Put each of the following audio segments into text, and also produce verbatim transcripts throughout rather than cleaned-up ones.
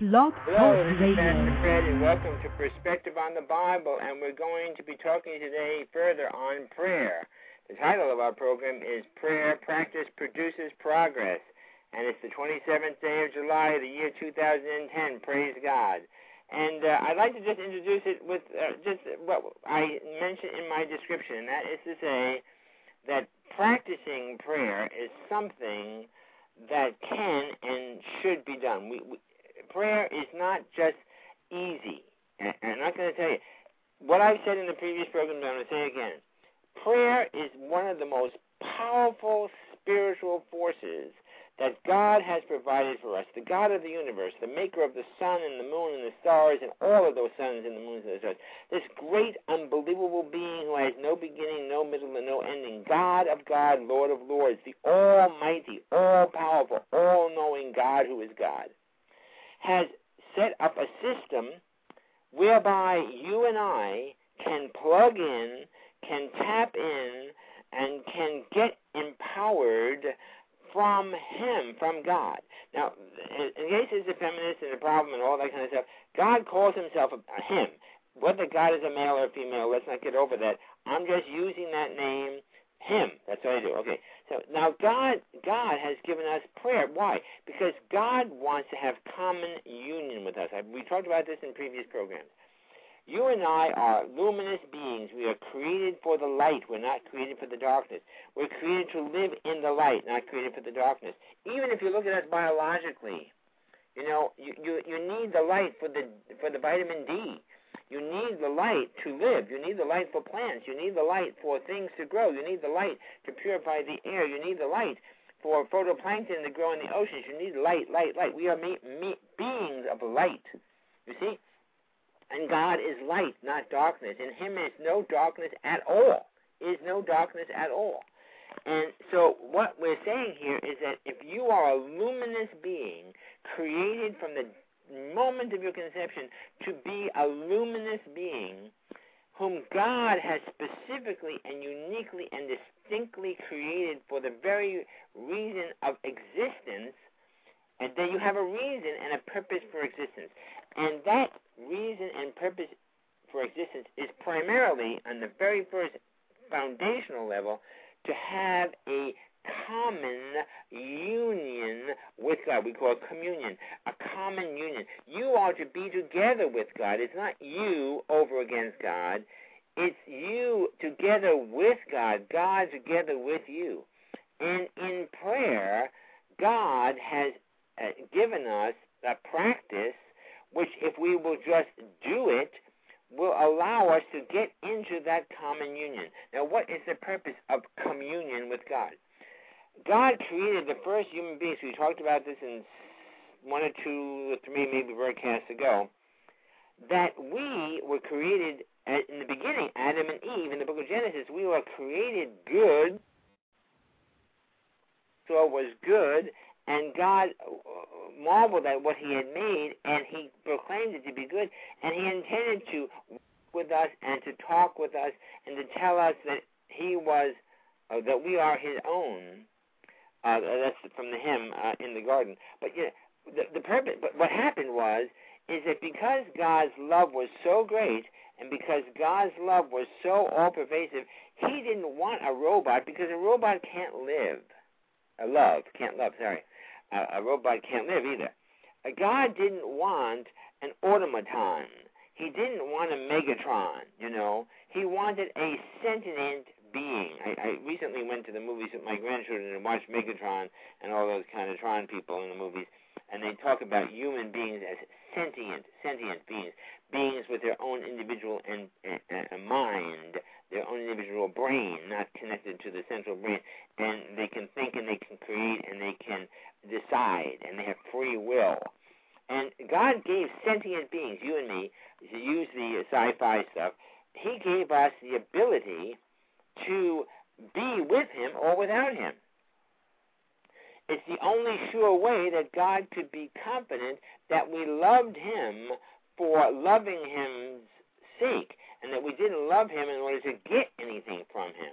Blog Hello, Talk this is Radio. Pastor Fred, and welcome to Perspective on the Bible, and we're going to be talking today further on prayer. The title of our program is Prayer Practice Produces Progress, and it's the twenty-seventh day of July, the year two thousand ten. Praise God. And uh, I'd like to just introduce it with uh, just what I mentioned in my description, and that is to say that practicing prayer is something that can and should be done. We, we, prayer is not just easy. And I'm not going to tell you. What I've said in the previous program, I'm going to say again. Prayer is one of the most powerful spiritual forces that God has provided for us. The God of the universe, the maker of the sun and the moon and the stars and all of those suns and the moons and the stars. This great, unbelievable being who has no beginning, no middle, and no ending. God of God, Lord of lords, the almighty, all-powerful, all-knowing God who is God, has set up a system whereby you and I can plug in, can tap in, and can get empowered from Him, from God. Now, in case it's a feminist and a problem and all that kind of stuff, God calls Himself a, a Him. Whether God is a male or a female, let's not get over that. I'm just using that name, Him. That's what I do. Okay. So now God, God has given us prayer. Why? Because God wants to have common union with us. I, we talked about this in previous programs. You and I are luminous beings. We are created for the light. We're not created for the darkness. We're created to live in the light, not created for the darkness. Even if you look at us biologically, you know, you, you, you need the light for the for the vitamin D. You need the light to live. You need the light for plants. You need the light for things to grow. You need the light to purify the air. You need the light for photoplankton to grow in the oceans. You need light, light, light. We are me, me, beings of light. You see? And God is light, not darkness. In Him is no darkness at all. Is no darkness at all. And so what we're saying here is that if you are a luminous being created from the moment of your conception to be a luminous being whom God has specifically and uniquely and distinctly created for the very reason of existence, and then you have a reason and a purpose for existence. And that reason and purpose for existence is primarily, on the very first foundational level, to have a common union with God. We call it communion, a common union. You are to be together with God. It's not you over against God. It's you together with God, God together with you. And in prayer, God has uh, given us a practice which, if we will just do it, will allow us to get into that common union. Now, what is the purpose of communion with God? God created the first human beings. We talked about this in one or two or three maybe broadcasts ago, that we were created, in the beginning, Adam and Eve, in the book of Genesis, we were created good, so it was good, and God marveled at what He had made, and He proclaimed it to be good, and He intended to work with us and to talk with us and to tell us that He was, uh, that we are His own. Uh, that's from the hymn uh, in the garden. But you know, the, the purpose. But what happened was, is that because God's love was so great, and because God's love was so all-pervasive, He didn't want a robot, because a robot can't live. A love can't love. Sorry. A robot can't live either. God didn't want an automaton. He didn't want a Megatron, you know. He wanted a sentient being. I, I recently went to the movies with my grandchildren and watched Megatron and all those kind of Tron people in the movies, and they talk about human beings as sentient, sentient beings, beings with their own individual and, and, and mind, their own individual brain, not connected to the central brain, and they can think and they can create and they can decide, and they have free will. And God gave sentient beings, you and me, to use the sci-fi stuff, He gave us the ability to be with Him or without Him. It's the only sure way that God could be confident that we loved Him for loving Him's sake, and that we didn't love Him in order to get anything from Him.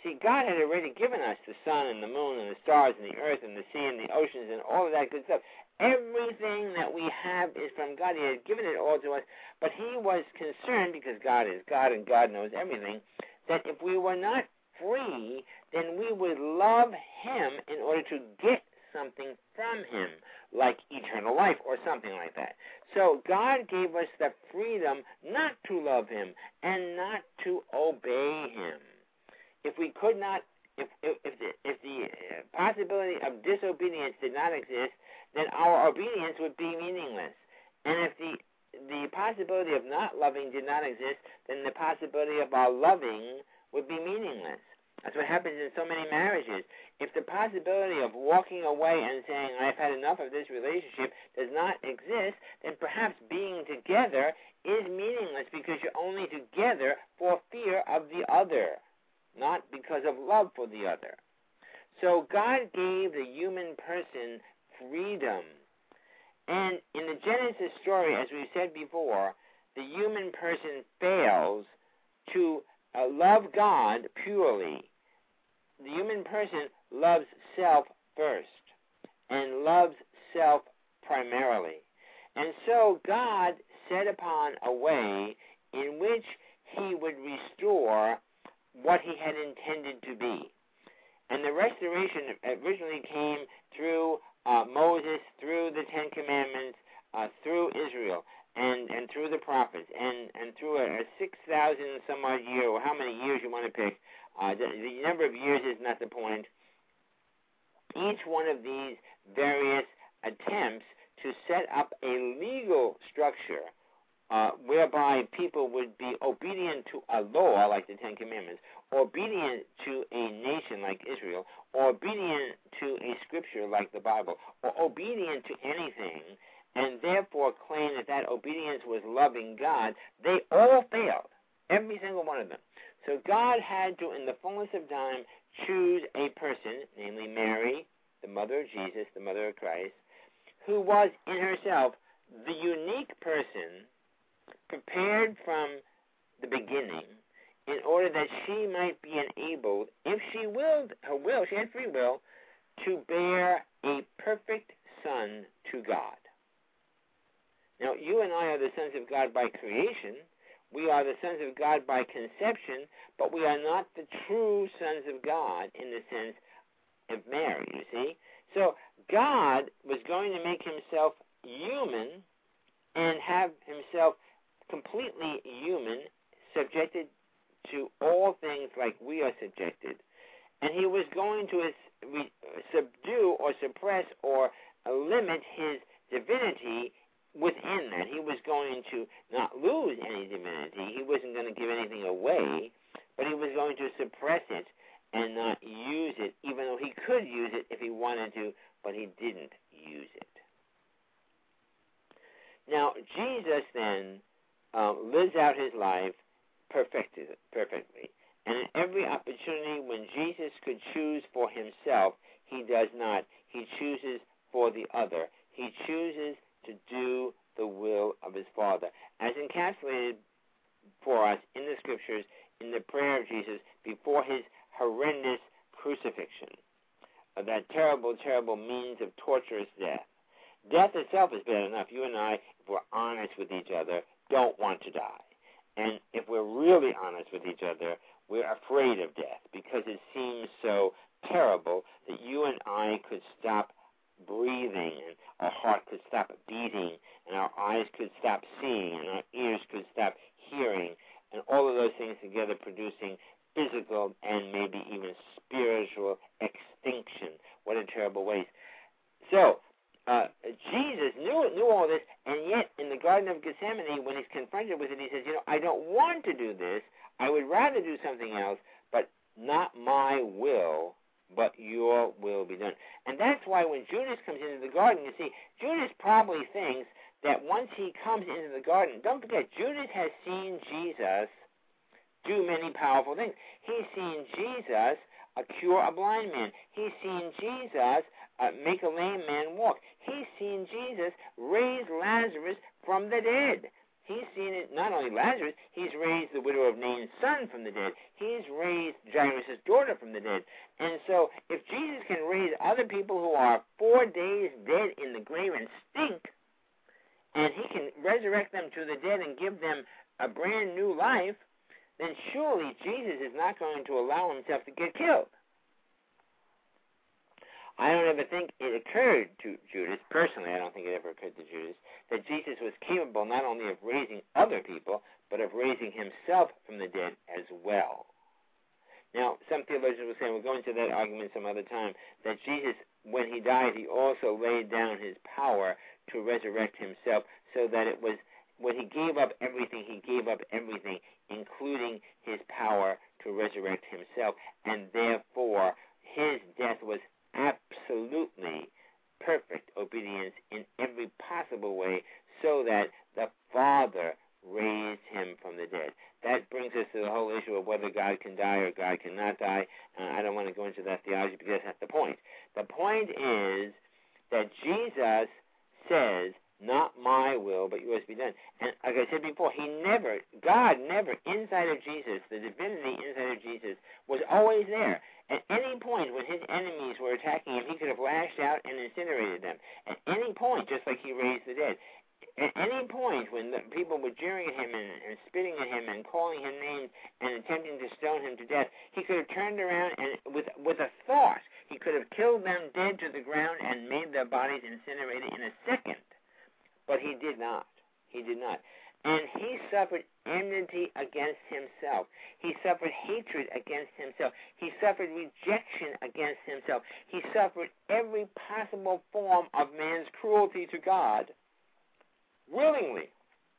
See, God had already given us the sun and the moon and the stars and the earth and the sea and the oceans and all of that good stuff. Everything that we have is from God. He had given it all to us, but he was concerned, because God is God and God knows everything, that if we were not free, then we would love him in order to get something from him, like eternal life or something like that. So God gave us the freedom not to love him and not to obey him. If we could not, if if, if the, if the possibility of disobedience did not exist, then our obedience would be meaningless. And if the the possibility of not loving did not exist, then the possibility of our loving would be meaningless. That's what happens in so many marriages. If the possibility of walking away and saying, I've had enough of this relationship, does not exist, then perhaps being together is meaningless, because you're only together for fear of the other, not because of love for the other. So God gave the human person freedom. And in the Genesis story, as we said before, the human person fails to uh, love God purely. The human person loves self first and loves self primarily. And so God set upon a way in which he would restore what he had intended to be. And the restoration originally came through uh, Moses, through the Ten Commandments, uh, through Israel, and, and through the prophets, and, and through a, a six thousand some odd year, or how many years you want to pick. Uh, the, the number of years is not the point. Each one of these various attempts to set up a legal structure uh, whereby people would be obedient to a law like the Ten Commandments, obedient to a nation like Israel, or obedient to a scripture like the Bible, or obedient to anything, and therefore claim that that obedience was loving God, they all failed, every single one of them. So God had to, in the fullness of time, choose a person, namely Mary, the mother of Jesus, the mother of Christ, who was in herself the unique person prepared from the beginning in order that she might be enabled, if she willed, her will, she had free will, to bear a perfect son to God. Now, you and I are the sons of God by creation. We are the sons of God by conception, but we are not the true sons of God in the sense of Mary, you see. So God was going to make himself human and have himself completely human, subjected to all things like we are subjected. And he was going to subdue or suppress or limit his divinity within that. He was going to not lose any divinity. He wasn't going to give anything away, but he was going to suppress it and not use it, even though he could use it if he wanted to, but he didn't use it. Now, Jesus then uh, lives out his life perfected, perfectly. And in every opportunity when Jesus could choose for himself, he does not. He chooses for the other. He chooses to do the will of his Father, as encapsulated for us in the Scriptures in the prayer of Jesus before his horrendous crucifixion, of that terrible, terrible means of torturous death. Death itself is bad enough. You and I, if we're honest with each other, don't want to die. And if we're really honest with each other, we're afraid of death because it seems so terrible that you and I could stop breathing, and our heart could stop beating, and our eyes could stop seeing, and our ears could stop hearing, and all of those things together producing physical and maybe even spiritual extinction. What a terrible waste. So, uh, Jesus knew knew all this, and yet in the Garden of Gethsemane, when he's confronted with it, he says, you know, I don't want to do this. I would rather do something else, but not my will, but your will be done. And that's why when Judas comes into the garden, you see, Judas probably thinks that once he comes into the garden, don't forget, Judas has seen Jesus do many powerful things. He's seen Jesus uh, cure a blind man. He's seen Jesus uh, make a lame man walk. He's seen Jesus raise Lazarus from the dead. He's seen it, not only Lazarus, he's raised the widow of Nain's son from the dead. He's raised Jairus' daughter from the dead. And so if Jesus can raise other people who are four days dead in the grave and stink, and he can resurrect them to the dead and give them a brand new life, then surely Jesus is not going to allow himself to get killed. I don't ever think it occurred to Judas, personally I don't think it ever occurred to Judas, that Jesus was capable not only of raising other people, but of raising himself from the dead as well. Now, some theologians will say, we'll go into that argument some other time, that Jesus, when he died, he also laid down his power to resurrect himself, so that it was, when he gave up everything, he gave up everything, including his power to resurrect himself, and therefore his death was absolutely perfect obedience in every possible way, so that the Father raised him from the dead. That brings us to the whole issue of whether God can die or God cannot die. Uh, I don't want to go into that theology because that's not the point. The point is that Jesus says, not my will, but yours be done. And like I said before, he never, God never, inside of Jesus, the divinity inside of Jesus, was always there. At any point when his enemies were attacking him, he could have lashed out and incinerated them. At any point, just like he raised the dead. At any point when the people were jeering at him and, and spitting at him and calling him names and attempting to stone him to death, he could have turned around and with with a thought, he could have killed them dead to the ground and made their bodies incinerated in a second. But he did not. He did not. And he suffered enmity against himself. He suffered hatred against himself. He suffered rejection against himself. He suffered every possible form of man's cruelty to God willingly,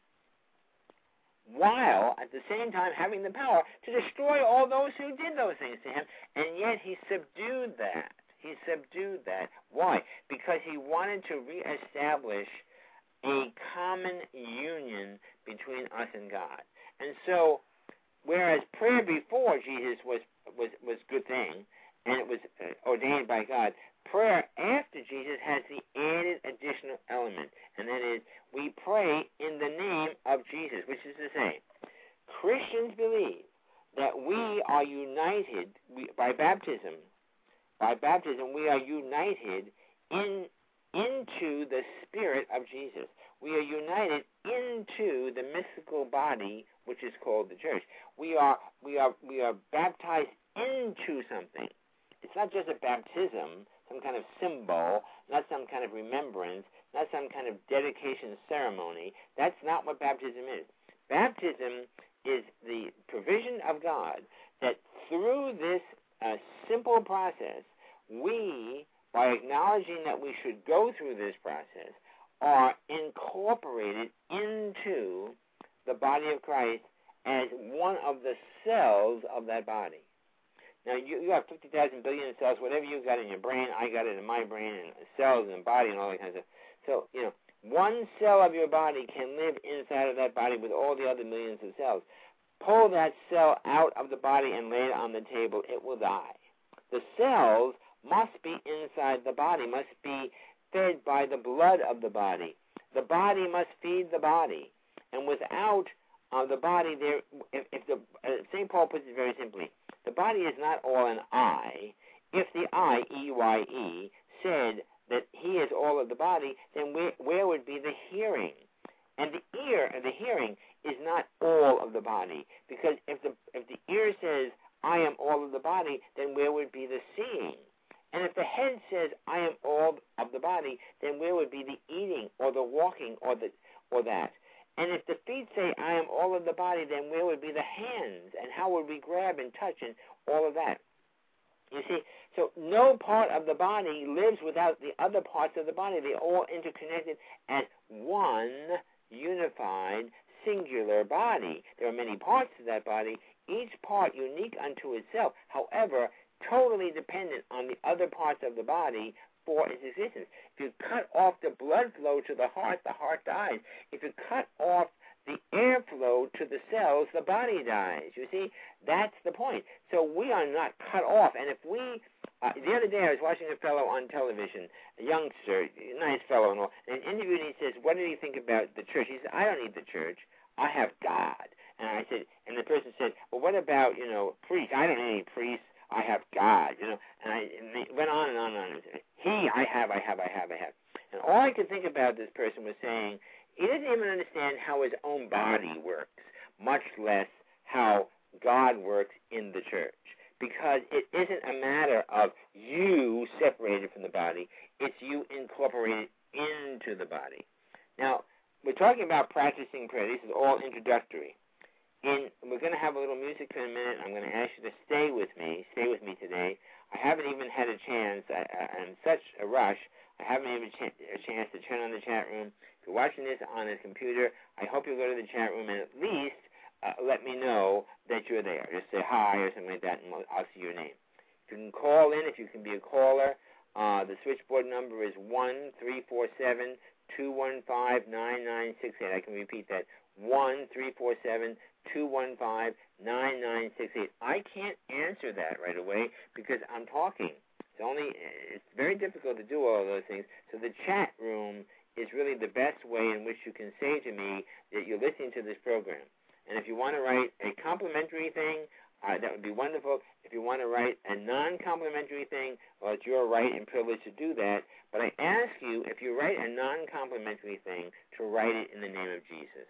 while at the same time having the power to destroy all those who did those things to him. And yet he subdued that. He subdued that. Why? Because he wanted to reestablish a common union between us and God. And so, whereas prayer before Jesus was was was a good thing, and it was ordained by God, prayer after Jesus has the added additional element, and that is we pray in the name of Jesus, which is to say, Christians believe that we are united we, by baptism. By baptism, we are united in into the Spirit of Jesus. We are united into the mystical body, which is called the church. We are we are we are baptized into something. It's not just a baptism, some kind of symbol, not some kind of remembrance, not some kind of dedication ceremony. That's not what baptism is. Baptism is the provision of God that through this uh, simple process, we, by acknowledging that we should go through this process, are incorporated into the body of Christ as one of the cells of that body. Now, you, you have fifty thousand billion cells, whatever you got in your brain, I got it in my brain, and cells and body and all that kind of stuff. So, you know, one cell of your body can live inside of that body with all the other millions of cells. Pull that cell out of the body and lay it on the table, it will die. The cells must be inside the body, must be fed by the blood of the body. The body must feed the body. And without uh, the body, there, if, if the uh, Saint Paul puts it very simply, the body is not all an eye. If the eye, E Y E, said that he is all of the body, then where, where would be the hearing? And the ear, the hearing, is not all of the body. Because if the if the ear says, I am all of the body, then where would be the seeing? And if the head says, I am all of the body, then where would be the eating or the walking or the or that? And if the feet say, I am all of the body, then where would be the hands? And how would we grab and touch and all of that? You see, so no part of the body lives without the other parts of the body. They're all interconnected as one unified, singular body. There are many parts to that body, each part unique unto itself. However, totally dependent on the other parts of the body for its existence. If you cut off the blood flow to the heart, the heart dies. If you cut off the airflow to the cells, the body dies. You see, that's the point. So we are not cut off. And if we, uh, the other day I was watching a fellow on television, a youngster, nice fellow and all, and interviewed, and he says, what do you think about the church? He said, I don't need the church. I have God. And I said, and the person said, well, what about, you know, priests? I don't need any priests. I have God, you know. And I and they went on and on and on. He, I have, I have, I have, I have. And all I could think about this person was saying, he didn't even understand how his own body works, much less how God works in the church. Because it isn't a matter of you separated from the body, it's you incorporated into the body. Now, we're talking about practicing prayer. This is all introductory. In, we're going to have a little music in a minute. I'm going to ask you to stay with me, stay with me today. I haven't even had a chance, I, I, I'm in such a rush, I haven't even ch- a chance to turn on the chat room. If you're watching this on a computer, I hope you'll go to the chat room and at least uh, let me know that you're there. Just say hi or something like that, and I'll see your name. If you can call in, if you can be a caller, uh, the switchboard number is one three four seven, two one five, nine nine six eight. I can repeat that, one three four seven, two one five, nine nine six eight. I can't answer that right away because I'm talking. It's only, it's very difficult to do all of those things. So the chat room is really the best way in which you can say to me that you're listening to this program. And if you want to write a complimentary thing, uh, that would be wonderful. If you want to write a non-complimentary thing, well, it's your right and privilege to do that. But I ask you, if you write a non-complimentary thing, to write it in the name of Jesus.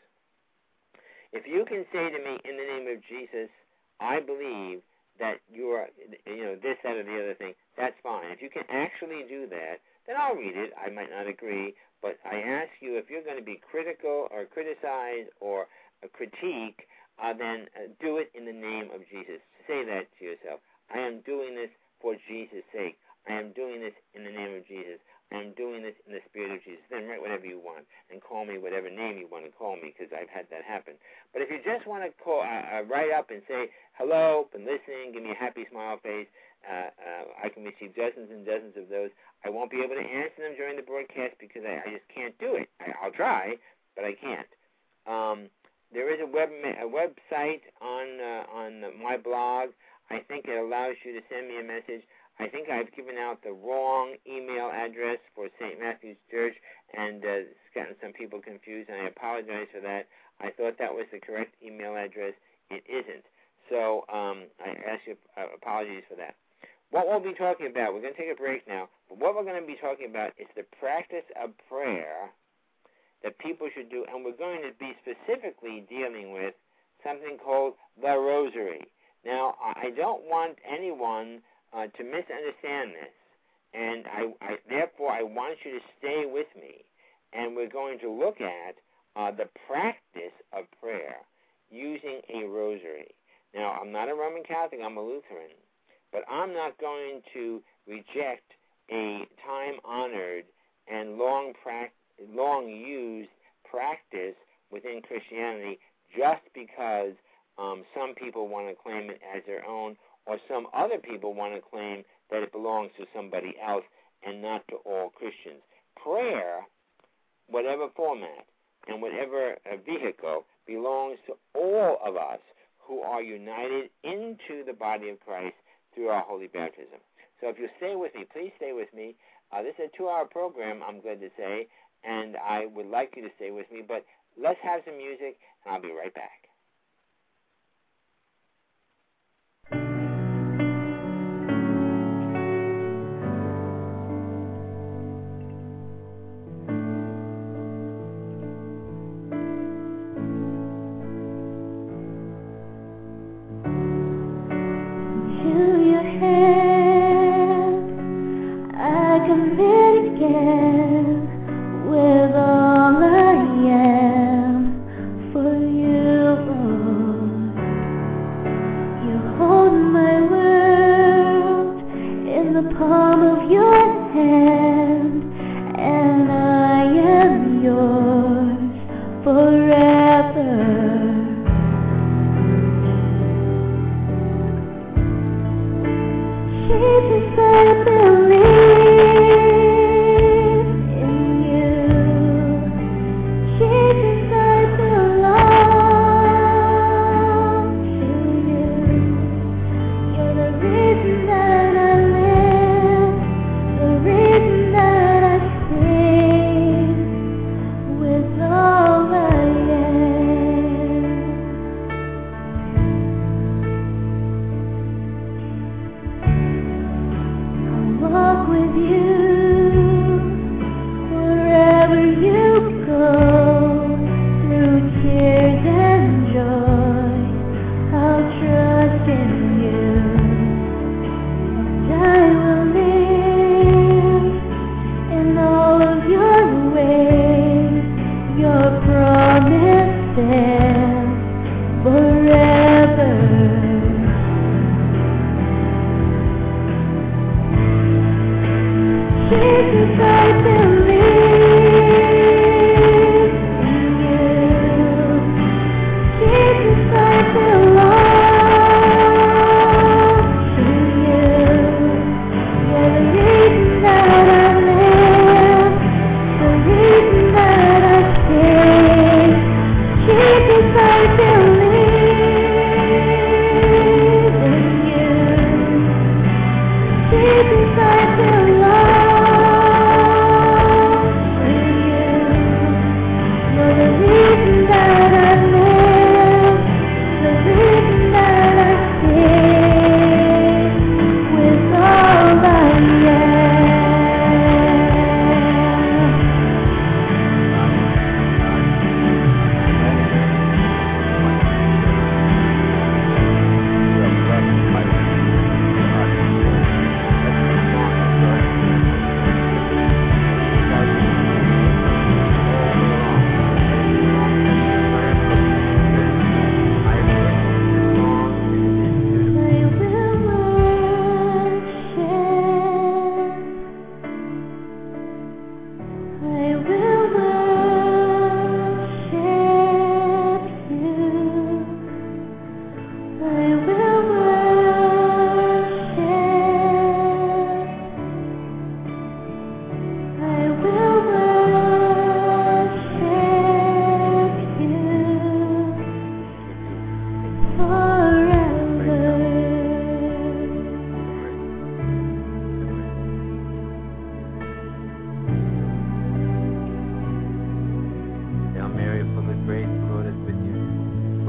If you can say to me, in the name of Jesus, I believe that you are, you know, this, that, or the other thing, that's fine. If you can actually do that, then I'll read it. I might not agree, but I ask you, if you're going to be critical or criticize or uh, critique, uh, then uh, do it in the name of Jesus. Say that to yourself. I am doing this for Jesus' sake. I am doing this in the name of Jesus. I am doing this in the Spirit of Jesus. Then write whatever you want and call me whatever name you want to call me, because I've had that happen. But if you just want to call, uh, uh, write up and say, hello, been listening, give me a happy smile face, uh, uh, I can receive dozens and dozens of those. I won't be able to answer them during the broadcast because I, I just can't do it. I, I'll try, but I can't. Um, there is a web a website on uh, on my blog. I think it allows you to send me a message. I think I've given out the wrong email address for Saint Matthew's Church, and uh, it's gotten some people confused, and I apologize for that. I thought that was the correct email address. It isn't. So um, I ask you uh, apologies for that. What we'll be talking about, we're going to take a break now, but what we're going to be talking about is the practice of prayer that people should do, and we're going to be specifically dealing with something called the Rosary. Now, I don't want anyone Uh, to misunderstand this, and I, I, therefore I want you to stay with me, and we're going to look at uh, the practice of prayer using a rosary. Now, I'm not a Roman Catholic, I'm a Lutheran, but I'm not going to reject a time-honored and long pra- long-used practice within Christianity just because um, some people want to claim it as their own, or some other people want to claim that it belongs to somebody else and not to all Christians. Prayer, whatever format and whatever uh, vehicle, belongs to all of us who are united into the body of Christ through our holy baptism. So if you stay with me, please stay with me. Uh, this is a two-hour program, I'm glad to say, and I would like you to stay with me, but let's have some music, and I'll be right back. With all I am for you.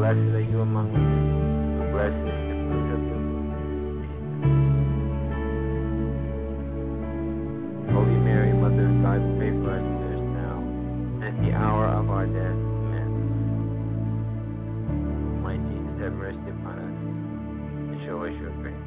blessed are you among women, and blessed is the fruit of your womb, Jesus. Holy Mary, Mother of God, pray for us sinners now, and at the hour of our death. Amen. My Jesus, have mercy upon us, and show us your grace.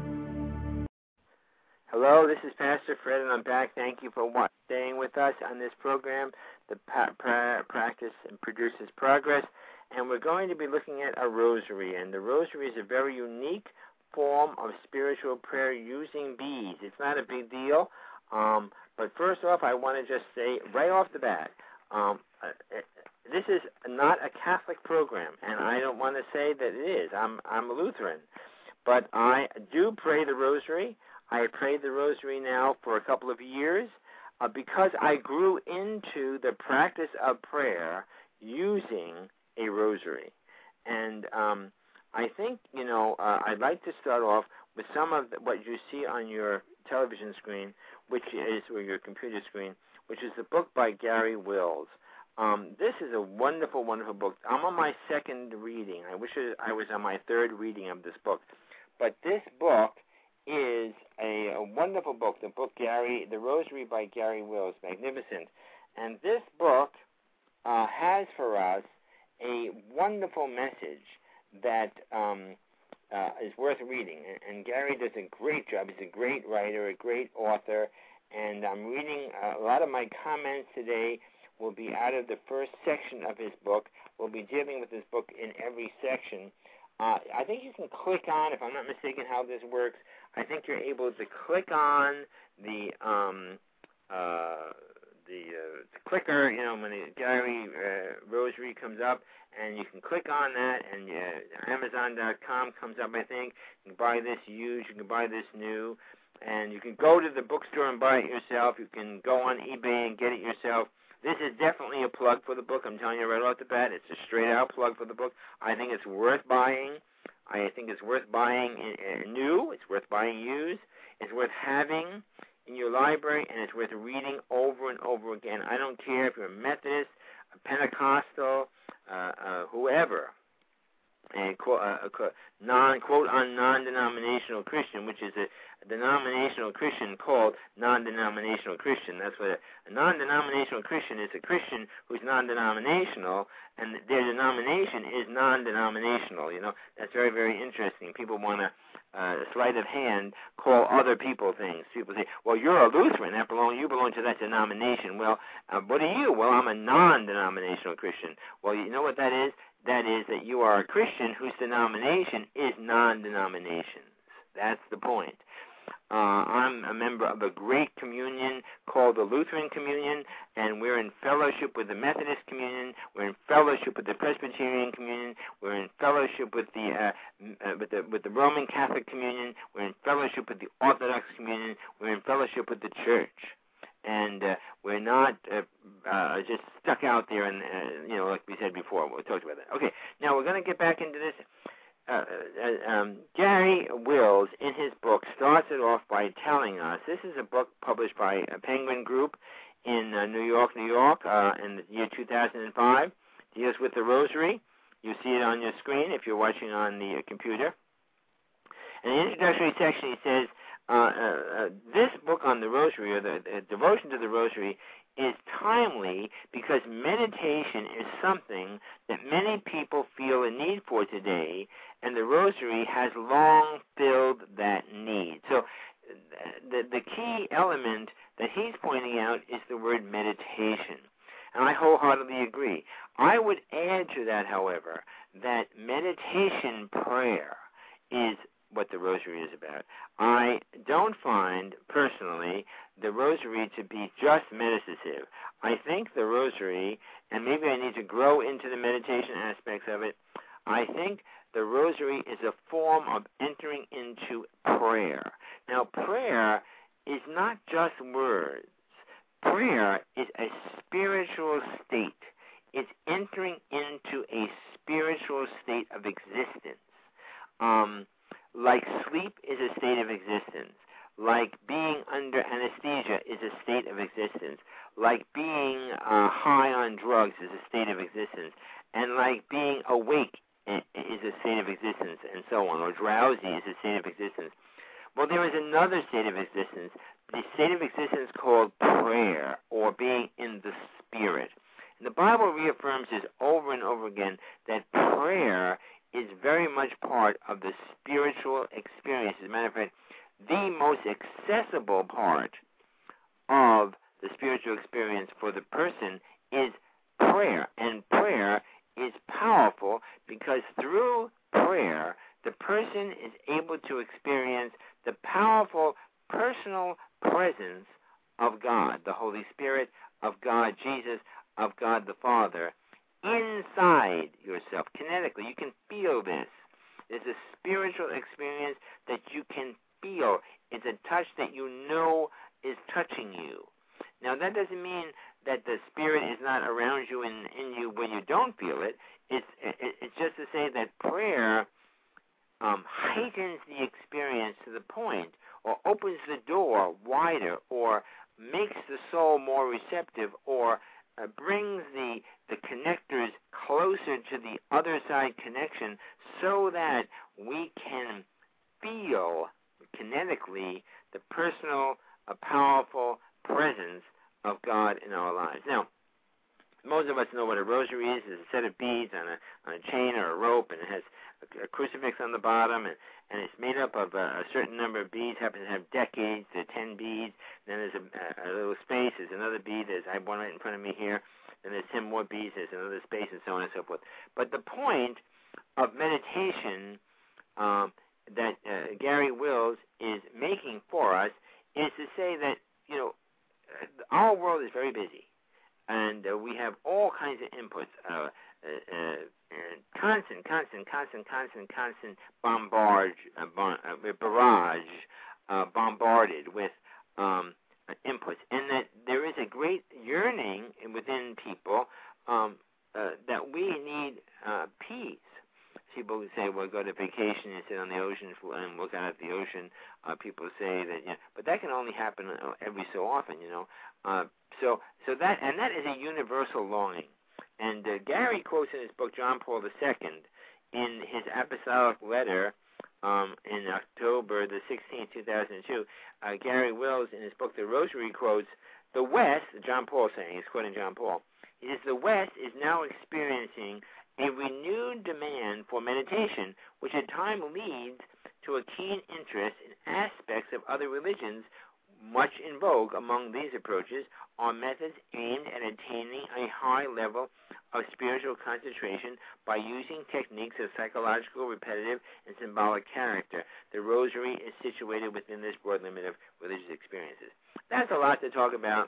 Hello, this is Pastor Fred, and I'm back. Thank you for staying with us on this program, The pa- pra- Practice and Produces Progress, and we're going to be looking at a rosary, and the rosary is a very unique form of spiritual prayer using beads. It's not a big deal, um, but first off, I want to just say right off the bat, um, uh, this is not a Catholic program, and I don't want to say that it is. I'm, I'm a Lutheran, but I do pray the rosary. I prayed the rosary now for a couple of years uh, because I grew into the practice of prayer using a rosary. And um, I think, you know, uh, I'd like to start off with some of the, what you see on your television screen, which is, or your computer screen, which is the book by Gary Wills. Um, this is a wonderful, wonderful book. I'm on my second reading. I wish I was on my third reading of this book. But this book is a, a wonderful book, the book Gary, The Rosary by Gary Wills, magnificent. And this book uh, has for us a wonderful message that um, uh, is worth reading. And, and Gary does a great job. He's a great writer, a great author. And I'm reading uh, a lot of my comments today will be out of the first section of his book. We'll be dealing with this book in every section. Uh, I think you can click on, if I'm not mistaken how this works, I think you're able to click on the um, uh, the, uh, the clicker, you know, when the Gary uh, Rosary comes up, and you can click on that, and uh, Amazon dot com comes up, I think. You can buy this used, you can buy this new, and you can go to the bookstore and buy it yourself. You can go on eBay and get it yourself. This is definitely a plug for the book. I'm telling you right off the bat, it's a straight-out plug for the book. I think it's worth buying. I think it's worth buying new. It's worth buying used. It's worth having in your library, and it's worth reading over and over again. I don't care if you're a Methodist, a Pentecostal, uh, uh, whoever, a, a, a non quote on non-denominational Christian, which is a, a denominational Christian called non-denominational Christian. That's what a, a non-denominational Christian is. A Christian who's non-denominational, and their denomination is non-denominational. You know, that's very, very interesting. People want to, uh, sleight of hand, call other people things. People say, "Well, you're a Lutheran. That belong. You belong to that denomination." Well, uh, what are you? Well, I'm a non-denominational Christian. Well, you know what that is? That is that you are a Christian whose denomination is non-denominations. That's the point. Uh, I'm a member of a great communion called the Lutheran Communion, and we're in fellowship with the Methodist Communion. We're in fellowship with the Presbyterian Communion. We're in fellowship with the uh, uh, with the with the Roman Catholic Communion. We're in fellowship with the Orthodox Communion. We're in fellowship with the Church. And uh, we're not uh, uh, just stuck out there, and uh, you know, like we said before, we talked about that. Okay, now we're going to get back into this. Uh, uh, um, Gary Wills, in his book, starts it off by telling us, this is a book published by a Penguin Group in uh, New York, New York, uh, in the year two thousand five, deals with the Rosary. You see it on your screen if you're watching on the uh, computer. And the introductory section, he says, Uh, uh, uh, this book on the Rosary, or the, the devotion to the Rosary, is timely because meditation is something that many people feel a need for today, and the Rosary has long filled that need. So the, the key element that he's pointing out is the word meditation, and I wholeheartedly agree. I would add to that, however, that meditation prayer is what the Rosary is about. I don't find, personally, the Rosary to be just meditative. I think the Rosary, and maybe I need to grow into the meditation aspects of it, I think the Rosary is a form of entering into prayer. Now, prayer is not just words. Prayer is a spiritual state. It's entering into a spiritual state of existence. Um... Like sleep is a state of existence. Like being under anesthesia is a state of existence. Like being uh, high on drugs is a state of existence. And like being awake is a state of existence, and so on, or drowsy is a state of existence. Well, there is another state of existence, the state of existence called prayer, or being in the Spirit. And the Bible reaffirms this over and over again, that prayer is very much part of the spiritual experience. As a matter of fact, the most accessible part of the spiritual experience for the person is prayer. And prayer is powerful because through prayer, the person is able to experience the powerful personal presence of God, the Holy Spirit, of God, Jesus, of God the Father, inside yourself, kinetically. You can feel this. It's a spiritual experience that you can feel. It's a touch that you know is touching you. Now, that doesn't mean that the Spirit is not around you and in you when you don't feel it. It's, it's just to say that prayer um, heightens the experience to the point, or opens the door wider, or makes the soul more receptive, or uh, brings the, the connectors closer to the other side connection, so that we can feel kinetically the personal, uh, powerful presence of God in our lives. Now, most of us know what a rosary is. It's a set of beads on a, on a chain or a rope, and it has a, a crucifix on the bottom, and, and it's made up of a, a certain number of beads. Happen to have decades. There are ten beads. Then there's a, a little space. There's another bead. There's I have one right in front of me here. Then there's ten more beads. There's another space, and so on and so forth. But the point of meditation um, that uh, Gary Wills is making for us is to say that, you know, our world is very busy, and uh, we have all kinds of inputs, uh, uh, uh, constant, constant, constant, constant, constant bombard, uh, bar, uh, barrage, uh, bombarded with um, inputs, and that there is a great yearning within people um, uh, that we need uh, peace. People who say, well, go to vacation and sit on the ocean and look out at the ocean. Uh, people say that, you know, but that can only happen every so often, you know. Uh, so, so that, and that is a universal longing. And uh, Gary quotes in his book John Paul the Second in his apostolic letter um, in October the sixteenth, two thousand two. Uh, Gary Wills in his book The Rosary quotes, the West, John Paul saying, he's quoting John Paul, he says, the West is now experiencing a renewed demand for meditation, which at times leads to a keen interest in aspects of other religions. Much in vogue among these approaches are methods aimed at attaining a high level of spiritual concentration by using techniques of psychological, repetitive, and symbolic character. The Rosary is situated within this broad limit of religious experiences. That's a lot to talk about.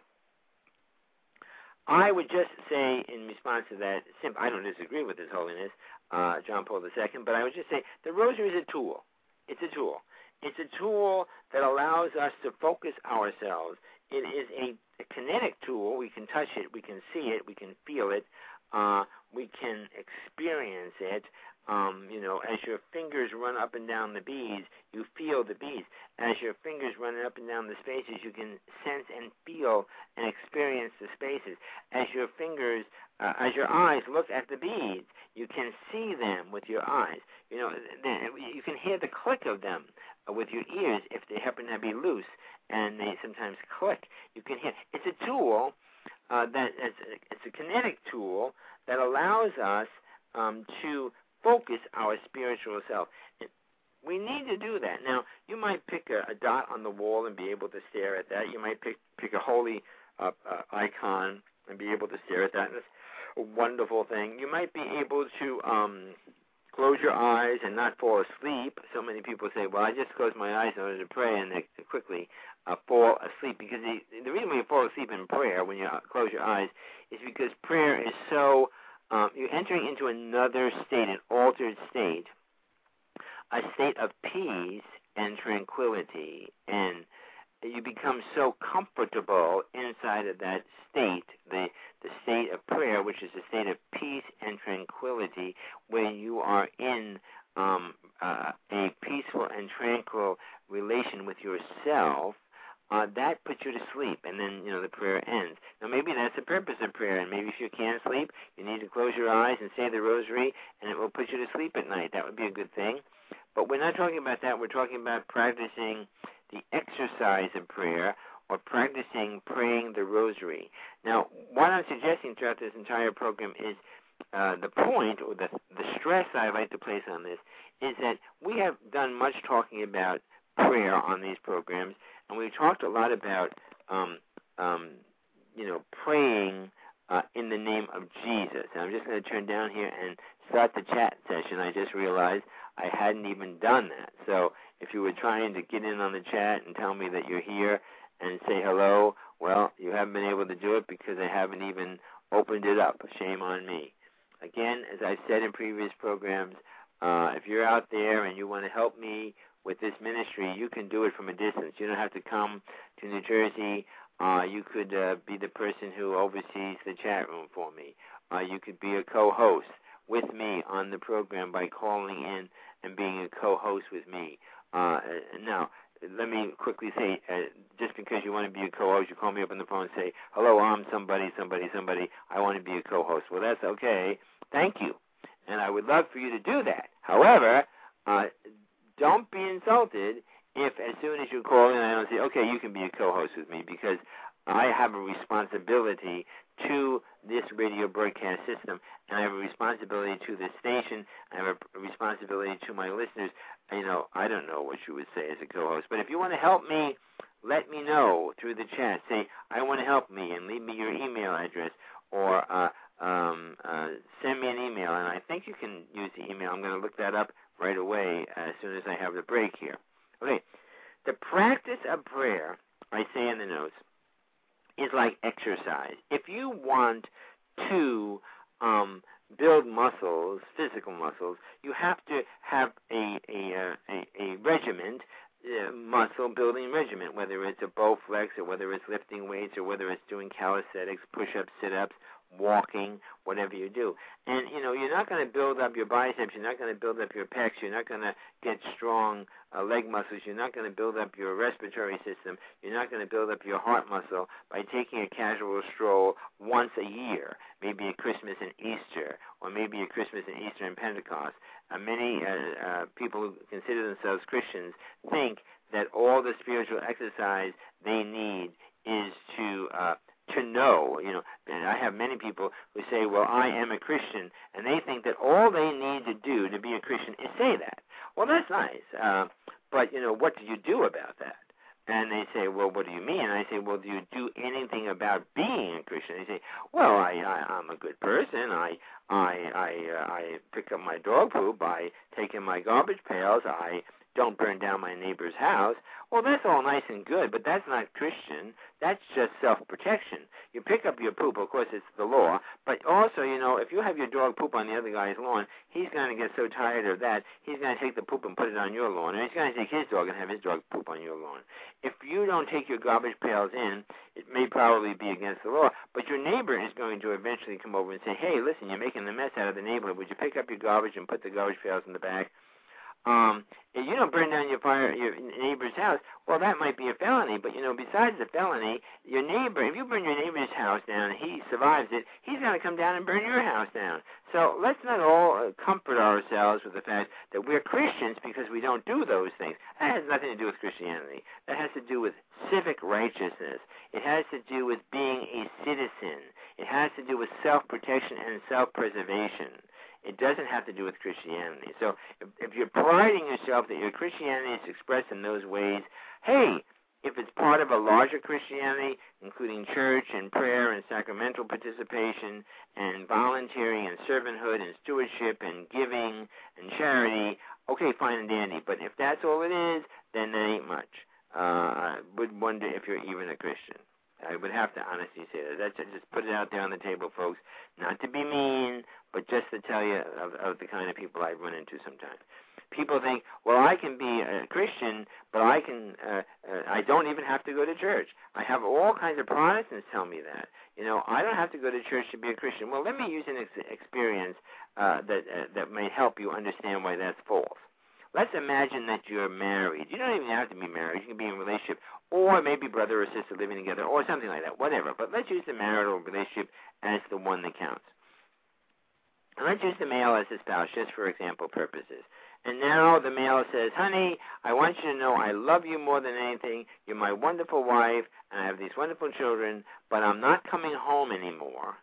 I would just say, in response to that, I don't disagree with His Holiness, uh, John Paul the Second, but I would just say the Rosary is a tool. It's a tool. It's a tool that allows us to focus ourselves. It is a, a kinetic tool. We can touch it. We can see it. We can feel it. Uh, we can experience it. Um, you know, as your fingers run up and down the beads, you feel the beads. As your fingers run up and down the spaces, you can sense and feel and experience the spaces. As your fingers, uh, as your eyes look at the beads, you can see them with your eyes. You know, you can hear the click of them with your ears if they happen to be loose, and they sometimes click. You can hear. It's a tool uh, that it's a, it's a kinetic tool that allows us um, to focus our spiritual self. And we need to do that. Now, you might pick a, a dot on the wall and be able to stare at that. You might pick pick a holy uh, uh, icon and be able to stare at that. And it's a wonderful thing. You might be able to um, close your eyes and not fall asleep. So many people say, well, I just close my eyes in order to pray, and they quickly uh, fall asleep. Because the, the reason why you fall asleep in prayer when you close your eyes is because prayer is so, um, you're entering into another state, an altered state, a state of peace and tranquility, and you become so comfortable inside of that state, the the state of prayer, which is a state of peace and tranquility, where you are in um, uh, a peaceful and tranquil relation with yourself, uh, that puts you to sleep, and then, you know, the prayer ends. Now, maybe that's the purpose of prayer, and maybe if you can't sleep, you need to close your eyes and say the rosary, and it will put you to sleep at night. That would be a good thing. But we're not talking about that. We're talking about practicing the exercise of prayer, or practicing praying the rosary. Now, what I'm suggesting throughout this entire program is uh, the point, or the, the stress that I'd like to place on this, is that we have done much talking about prayer on these programs, and we've talked a lot about, um, um, you know, praying uh, in the name of Jesus. And I'm just going to turn down here and start the chat session. I just realized I hadn't even done that. So if you were trying to get in on the chat and tell me that you're here and say hello, well, you haven't been able to do it because I haven't even opened it up. Shame on me. Again, as I've said in previous programs, uh, if you're out there and you want to help me with this ministry, you can do it from a distance. You don't have to come to New Jersey. Uh, you could uh, be the person who oversees the chat room for me. Uh, you could be a co-host with me on the program by calling in and being a co-host with me. Uh, now, let me quickly say, uh, just because you want to be a co-host, you call me up on the phone and say, hello, I'm somebody, somebody, somebody, I want to be a co-host. Well, that's okay. Thank you. And I would love for you to do that. However, uh, don't be insulted if as soon as you call in, I don't say, okay, you can be a co-host with me, because I have a responsibility to this radio broadcast system, and I have a responsibility to this station. I have a responsibility to my listeners. You know, I don't know what you would say as a co-host, but if you want to help me, let me know through the chat. Say, I want to help me, and leave me your email address, or uh, um, uh, send me an email, and I think you can use the email. I'm going to look that up right away as soon as I have the break here. Okay, the practice of prayer, I say in the notes, is like exercise. If you want to um, build muscles, physical muscles, you have to have a a a, a regiment, uh, muscle building regiment, whether it's a Bowflex or whether it's lifting weights or whether it's doing calisthenics, push-ups, sit-ups, walking, whatever you do. And, you know, you're not going to build up your biceps, you're not going to build up your pecs, you're not going to get strong uh, leg muscles, you're not going to build up your respiratory system, you're not going to build up your heart muscle by taking a casual stroll once a year, maybe at Christmas and Easter, or maybe at Christmas and Easter and Pentecost. Uh, many uh, uh, people who consider themselves Christians think that all the spiritual exercise they need is to uh, to know, you know, and I have many people who say, well, I am a Christian, and they think that all they need to do to be a Christian is say that. Well, that's nice, uh, but, you know, what do you do about that? And they say, well, what do you mean? And I say, well, do you do anything about being a Christian? They say, well, I, I, I'm a good person. I I I, uh, I pick up my dog poop. I take in my garbage pails. I don't burn down my neighbor's house. Well, that's all nice and good, but that's not Christian. That's just self-protection. You pick up your poop, of course, it's the law, but also, you know, if you have your dog poop on the other guy's lawn, he's going to get so tired of that, he's going to take the poop and put it on your lawn, and he's going to take his dog and have his dog poop on your lawn. If you don't take your garbage pails in, it may probably be against the law, but your neighbor is going to eventually come over and say, hey, listen, you're making a mess out of the neighborhood. Would you pick up your garbage and put the garbage pails in the back? Um, if you don't burn down your fire, your neighbor's house, well, that might be a felony. But, you know, besides the felony, your neighbor, if you burn your neighbor's house down and he survives it, he's going to come down and burn your house down. So let's not all uh, comfort ourselves with the fact that we're Christians because we don't do those things. That has nothing to do with Christianity. That has to do with civic righteousness. It has to do with being a citizen. It has to do with self-protection and self-preservation. It doesn't have to do with Christianity. So if, if you're priding yourself that your Christianity is expressed in those ways, hey, if it's part of a larger Christianity, including church and prayer and sacramental participation and volunteering and servanthood and stewardship and giving and charity, okay, fine and dandy. But if that's all it is, then that ain't much. Uh, I would wonder if you're even a Christian. I would have to honestly say that. That's just put it out there on the table, folks. Not to be mean, but just to tell you of, of the kind of people I run into sometimes. People think, well, I can be a Christian, but I can, uh, uh, I don't even have to go to church. I have all kinds of Protestants tell me that. You know, I don't have to go to church to be a Christian. Well, let me use an ex- experience uh, that uh, that may help you understand why that's false. let's imagine that you're married. You don't even have to be married. You can be in a relationship, or maybe brother or sister living together, or something like that, whatever. But let's use the marital relationship as the one that counts. And let's use the male as the spouse, just for example purposes. And now the male says, honey, I want you to know I love you more than anything. You're my wonderful wife, and I have these wonderful children, but I'm not coming home anymore,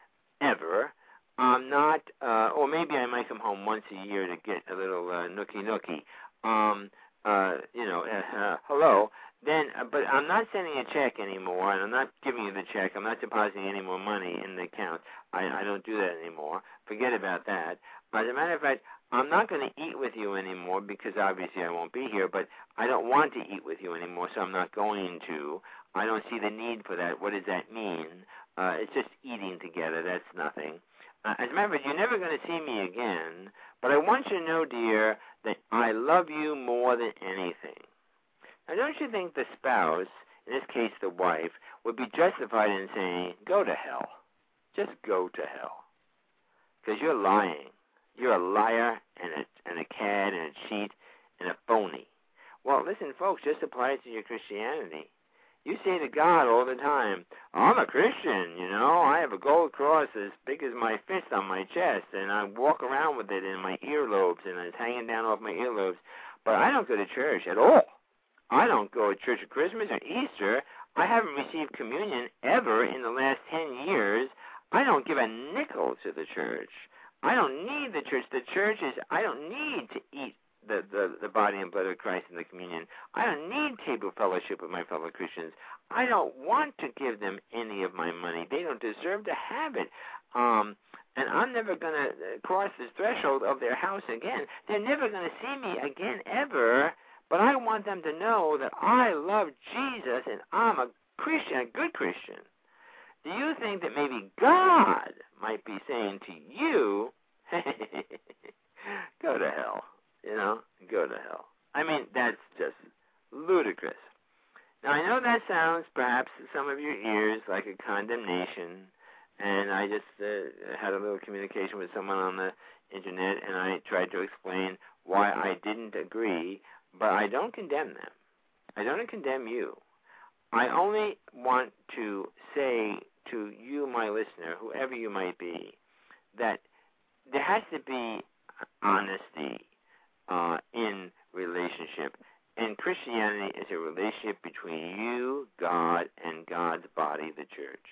ever. I'm not, uh, or maybe I might come home once a year to get a little uh, nookie-nookie. Um, uh, you know, uh, uh, hello. Then, uh, but I'm not sending a check anymore, and I'm not giving you the check. I'm not depositing any more money in the account. I, I don't do that anymore. Forget about that. As a matter of fact, I'm not going to eat with you anymore because obviously I won't be here, but I don't want to eat with you anymore, so I'm not going to. I don't see the need for that. What does that mean? Uh, it's just eating together. That's nothing. Uh, as a matter of fact, you're never going to see me again, but I want you to know, dear, that I love you more than anything. Now, don't you think the spouse, in this case the wife, would be justified in saying, go to hell. Just go to hell. Because you're lying. You're a liar and a, and a cad and a cheat and a phony. Well, listen, folks, just apply it to your Christianity. You say to God all the time, I'm a Christian, you know. I have a gold cross as big as my fist on my chest, and I walk around with it in my earlobes, and it's hanging down off my earlobes. But I don't go to church at all. I don't go to church at Christmas or Easter. I haven't received communion ever in the last ten years. I don't give a nickel to the church. I don't need the church. The church is, I don't need to eat the, the, the body and blood of Christ in the communion. I don't need table fellowship with my fellow Christians. I don't want to give them any of my money. They don't deserve to have it. Um, and I'm never going to cross the threshold of their house again. They're never going to see me again ever. But I want them to know that I love Jesus and I'm a Christian, a good Christian. Do you think that maybe God might be saying to you, go to hell, you know, go to hell? I mean, that's just ludicrous. Now, I know that sounds perhaps to some of your ears like a condemnation, and I just uh, had a little communication with someone on the internet, and I tried to explain why I didn't agree, but I don't condemn them. I don't condemn you. I only want to say to you, my listener, whoever you might be, that there has to be honesty uh, in relationship. And Christianity is a relationship between you, God, and God's body, the church.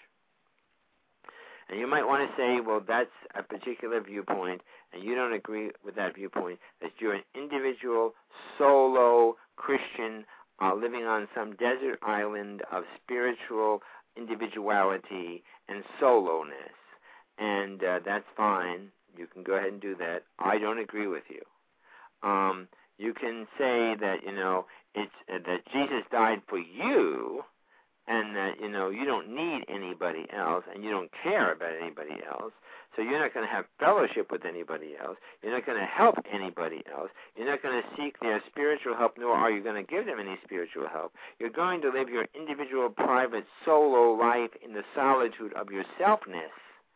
And you might want to say, well, that's a particular viewpoint, and you don't agree with that viewpoint, that you're an individual, solo Christian uh, living on some desert island of spiritual individuality and soloness. And uh, that's fine. You can go ahead and do that. I don't agree with you. Um, you can say that, you know, it's uh, that Jesus died for you, and that, you know, you don't need anybody else, and you don't care about anybody else, so you're not going to have fellowship with anybody else. You're not going to help anybody else. You're not going to seek their spiritual help, nor are you going to give them any spiritual help. You're going to live your individual, private, solo life in the solitude of your selfness,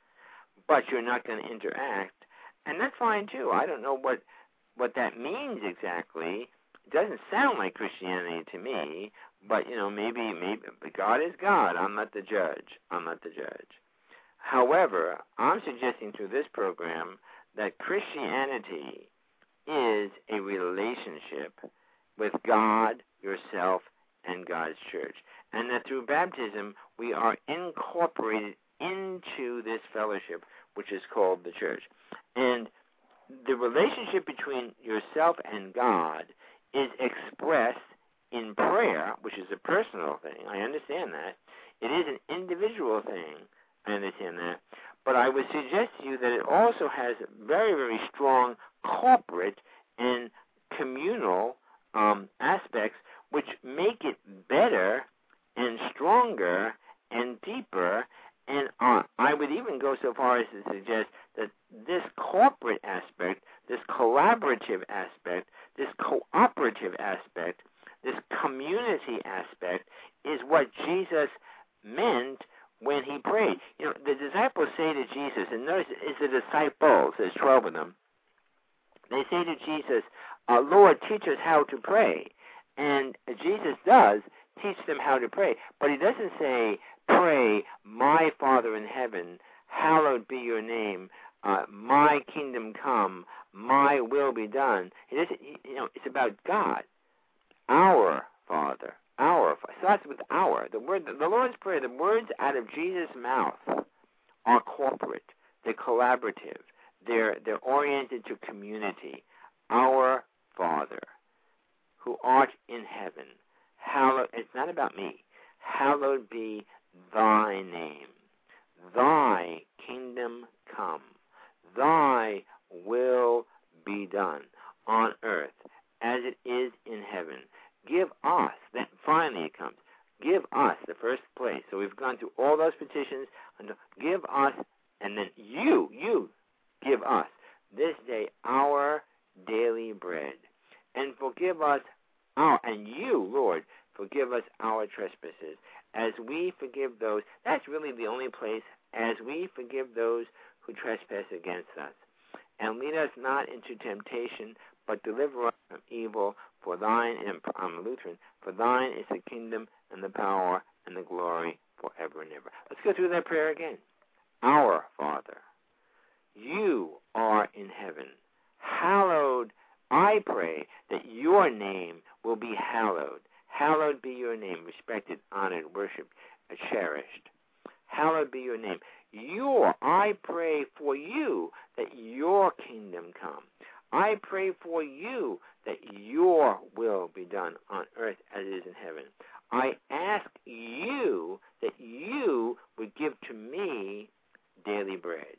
but you're not going to interact, and that's fine, too. I don't know what, what that means exactly. It doesn't sound like Christianity to me, but, you know, maybe, maybe God is God. I'm not the judge. I'm not the judge. However, I'm suggesting through this program that Christianity is a relationship with God, yourself, and God's church. And that through baptism, we are incorporated into this fellowship, which is called the church. And the relationship between yourself and God is expressed in prayer, which is a personal thing. I understand that. It is an individual thing. I understand that. But I would suggest to you that it also has very, very strong corporate and communal um, aspects which make it better and stronger and deeper. And uh, I would even go so far as to suggest that this corporate aspect, this collaborative aspect, this cooperative aspect, this community aspect is what Jesus meant when he prayed. You know, the disciples say to Jesus, and notice it's the disciples, there's twelve of them. They say to Jesus, uh, Lord, teach us how to pray. And Jesus does teach them how to pray. But he doesn't say, pray, my Father in heaven, hallowed be your name, uh, my kingdom come, my will be done. It isn't, you know, it's about God, our Father, our Father. So that's with our. The word, the Lord's Prayer, the words out of Jesus' mouth are corporate. They're collaborative. They're they're oriented to community. Our Father, who art in heaven, hallowed. It's not about me. Hallowed be thy name. Thy kingdom come. Thy will be done on earth as it is in heaven. Give us, then finally it comes, give us the first place. So we've gone through all those petitions. Give us, and then you, you, give us this day our daily bread. And forgive us our, and you, Lord, forgive us our trespasses, as we forgive those. That's really the only place, as we forgive those who trespass against us. And lead us not into temptation, but deliver us from evil. For thine, and I'm Lutheran, for thine is the kingdom and the power and the glory forever and ever. Let's go through that prayer again. Our Father, you are in heaven. Hallowed, I pray that your name will be hallowed. Hallowed be your name, respected, honored, worshipped, cherished. Hallowed be your name. Your, I pray for you that your kingdom come. I pray for you that your will be done on earth as it is in heaven. I ask you that you would give to me daily bread.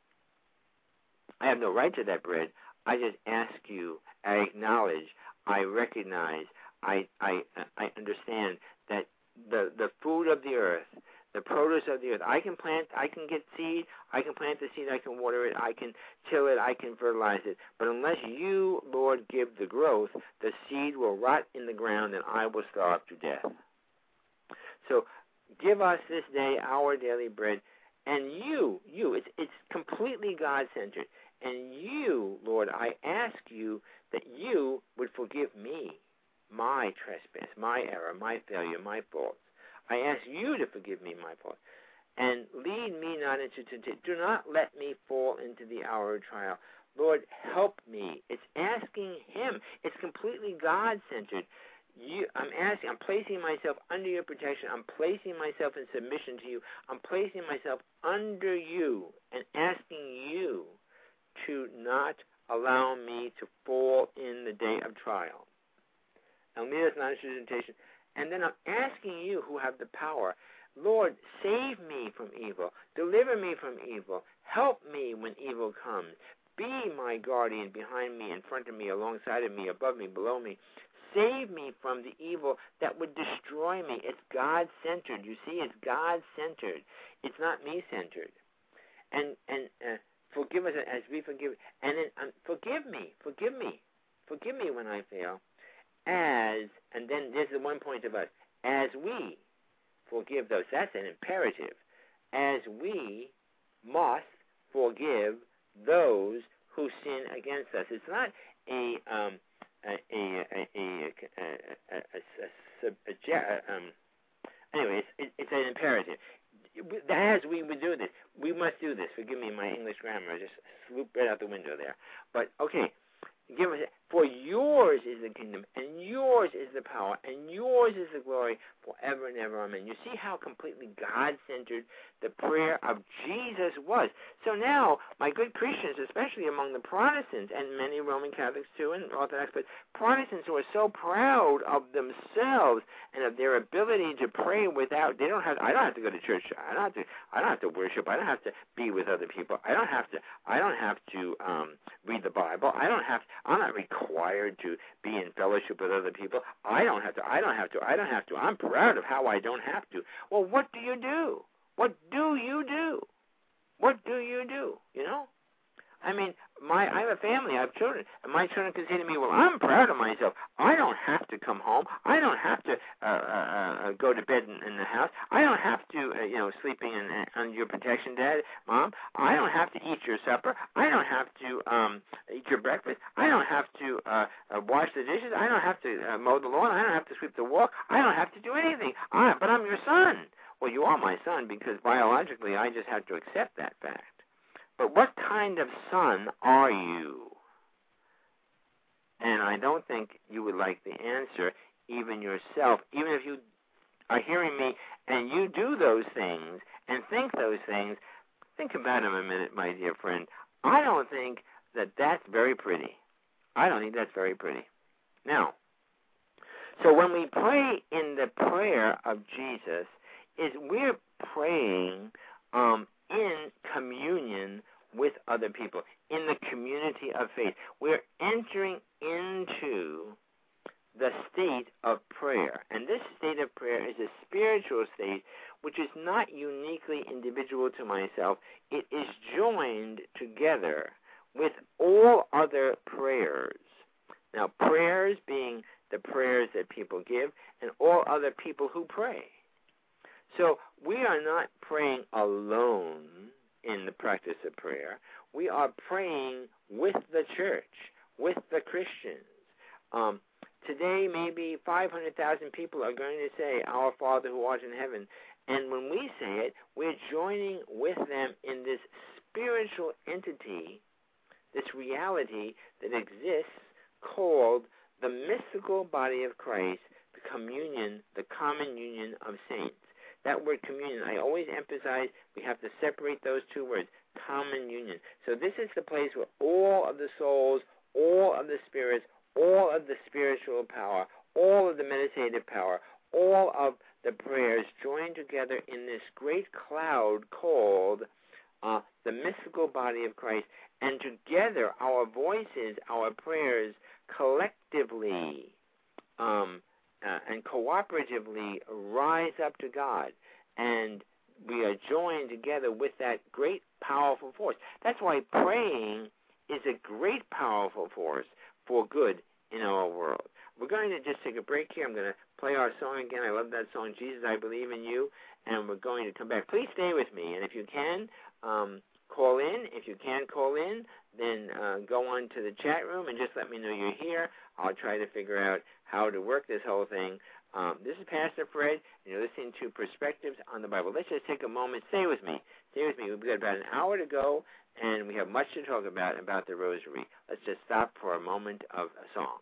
I have no right to that bread. I just ask you, I acknowledge, I recognize, I I I understand that the, the food of the earth, the produce of the earth, I can plant, I can get seed, I can plant the seed, I can water it, I can till it, I can fertilize it. But unless you, Lord, give the growth, the seed will rot in the ground and I will starve to death. So give us this day our daily bread. And you, you, it's, it's completely God-centered. And you, Lord, I ask you that you would forgive me my trespass, my error, my failure, my faults. I ask you to forgive me my faults. And lead me not into temptation. Do not let me fall into the hour of trial. Lord, help me. It's asking him. It's completely God-centered. You, I'm asking, I'm placing myself under your protection. I'm placing myself in submission to you. I'm placing myself under you and asking you to not allow me to fall in the day of trial. And lead us not into temptation. And then I'm asking you who have the power, Lord, save me from evil. Deliver me from evil. Help me when evil comes. Be my guardian behind me, in front of me, alongside of me, above me, below me. Save me from the evil that would destroy me. It's God-centered. You see, it's God-centered. It's not me-centered. And and uh, forgive us as we forgive. And then um, forgive me. Forgive me. Forgive me when I fail. As, and then there's the one point of us, as we forgive those. That's an imperative. As we must forgive those who sin against us. It's not a um, a a a a, a, a, a, a, a um. Anyway, it's, it's an imperative. As we would do this, we must do this. Forgive me, my English grammar just swooped right out the window there. But okay. Give us, for yours is the kingdom, and yours is the power, and yours is the glory forever and ever. Amen. You see how completely God-centered the prayer of Jesus was. So now, my good Christians, especially among the Protestants, and many Roman Catholics too, and Orthodox, but Protestants who are so proud of themselves and of their ability to pray without, they don't have, I don't have to go to church, I don't have to, I don't have to worship, I don't have to be with other people, I don't have to, I don't have to um, read the Bible, I don't have to, I'm not required to be in fellowship with other people. I don't have to. I don't have to. I don't have to. I'm proud of how I don't have to. Well, what do you do? What do you do? What do you do? You know? I mean, my I have a family, I have children, and my children can say to me, well, I'm proud of myself. I don't have to come home. I don't have to uh, uh, uh, go to bed in, in the house. I don't have to, uh, you know, sleeping in, in, under your protection, Dad, Mom. I don't have to eat your supper. I don't have to um, eat your breakfast. I don't have to uh, uh, wash the dishes. I don't have to uh, mow the lawn. I don't have to sweep the walk. I don't have to do anything. I, but I'm your son. Well, you are my son because biologically I just have to accept that fact. But what kind of son are you? And I don't think you would like the answer, even yourself, even if you are hearing me and you do those things and think those things. Think about them a minute, my dear friend. I don't think that that's very pretty. I don't think that's very pretty. Now, so when we pray in the prayer of Jesus, is we're praying um, in communion with other people, in the community of faith. We're entering into the state of prayer. And this state of prayer is a spiritual state which is not uniquely individual to myself. It is joined together with all other prayers. Now, prayers being the prayers that people give and all other people who pray. So we are not praying alone in the practice of prayer. We are praying with the church, with the Christians. Um, today, maybe five hundred thousand people are going to say, Our Father who art in heaven. And when we say it, we're joining with them in this spiritual entity, this reality that exists called the mystical body of Christ, the communion, the common union of saints. That word communion, I always emphasize we have to separate those two words, common union. So this is the place where all of the souls, all of the spirits, all of the spiritual power, all of the meditative power, all of the prayers join together in this great cloud called uh, the mystical body of Christ. And together our voices, our prayers collectively um Uh, and cooperatively rise up to God, and we are joined together with that great, powerful force. That's why praying is a great, powerful force for good in our world. We're going to just take a break here. I'm going to play our song again. I love that song, Jesus, I Believe in You, and we're going to come back. Please stay with me, and if you can, um, call in. If you can't call in, then uh, go on to the chat room and just let me know you're here. I'll try to figure out how to work this whole thing. Um, this is Pastor Fred, and you're listening to Perspectives on the Bible. Let's just take a moment. Stay with me. Stay with me. We've got about an hour to go, and we have much to talk about about the Rosary. Let's just stop for a moment of a song.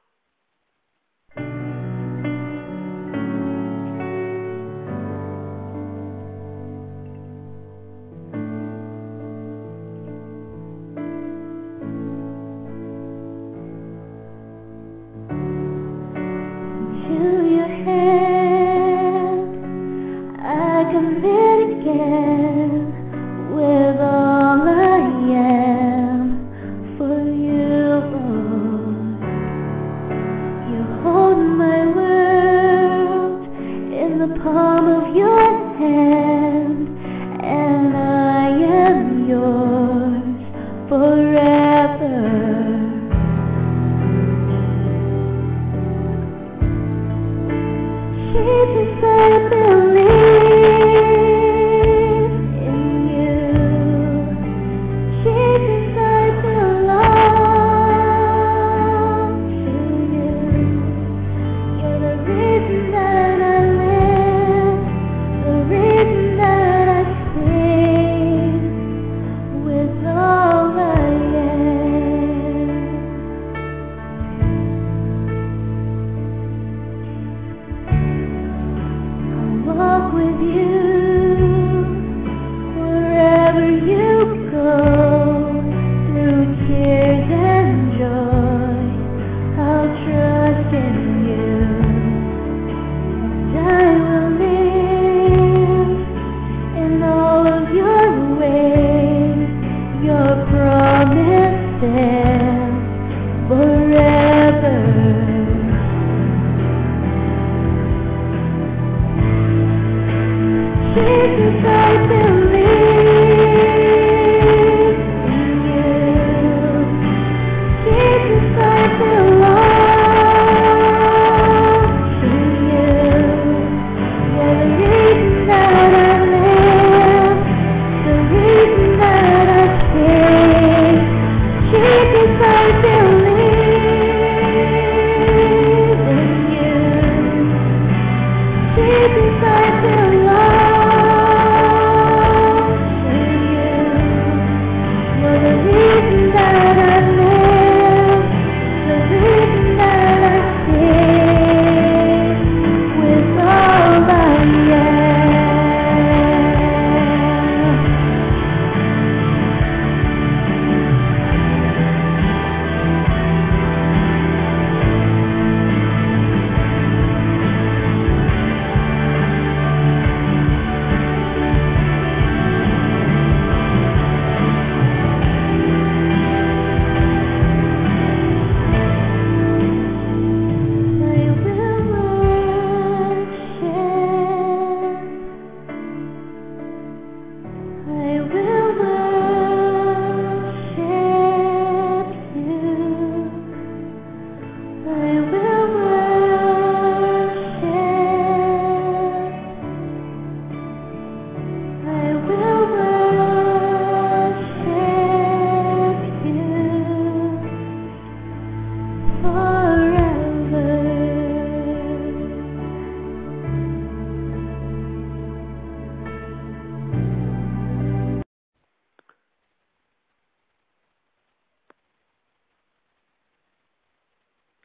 With all I am.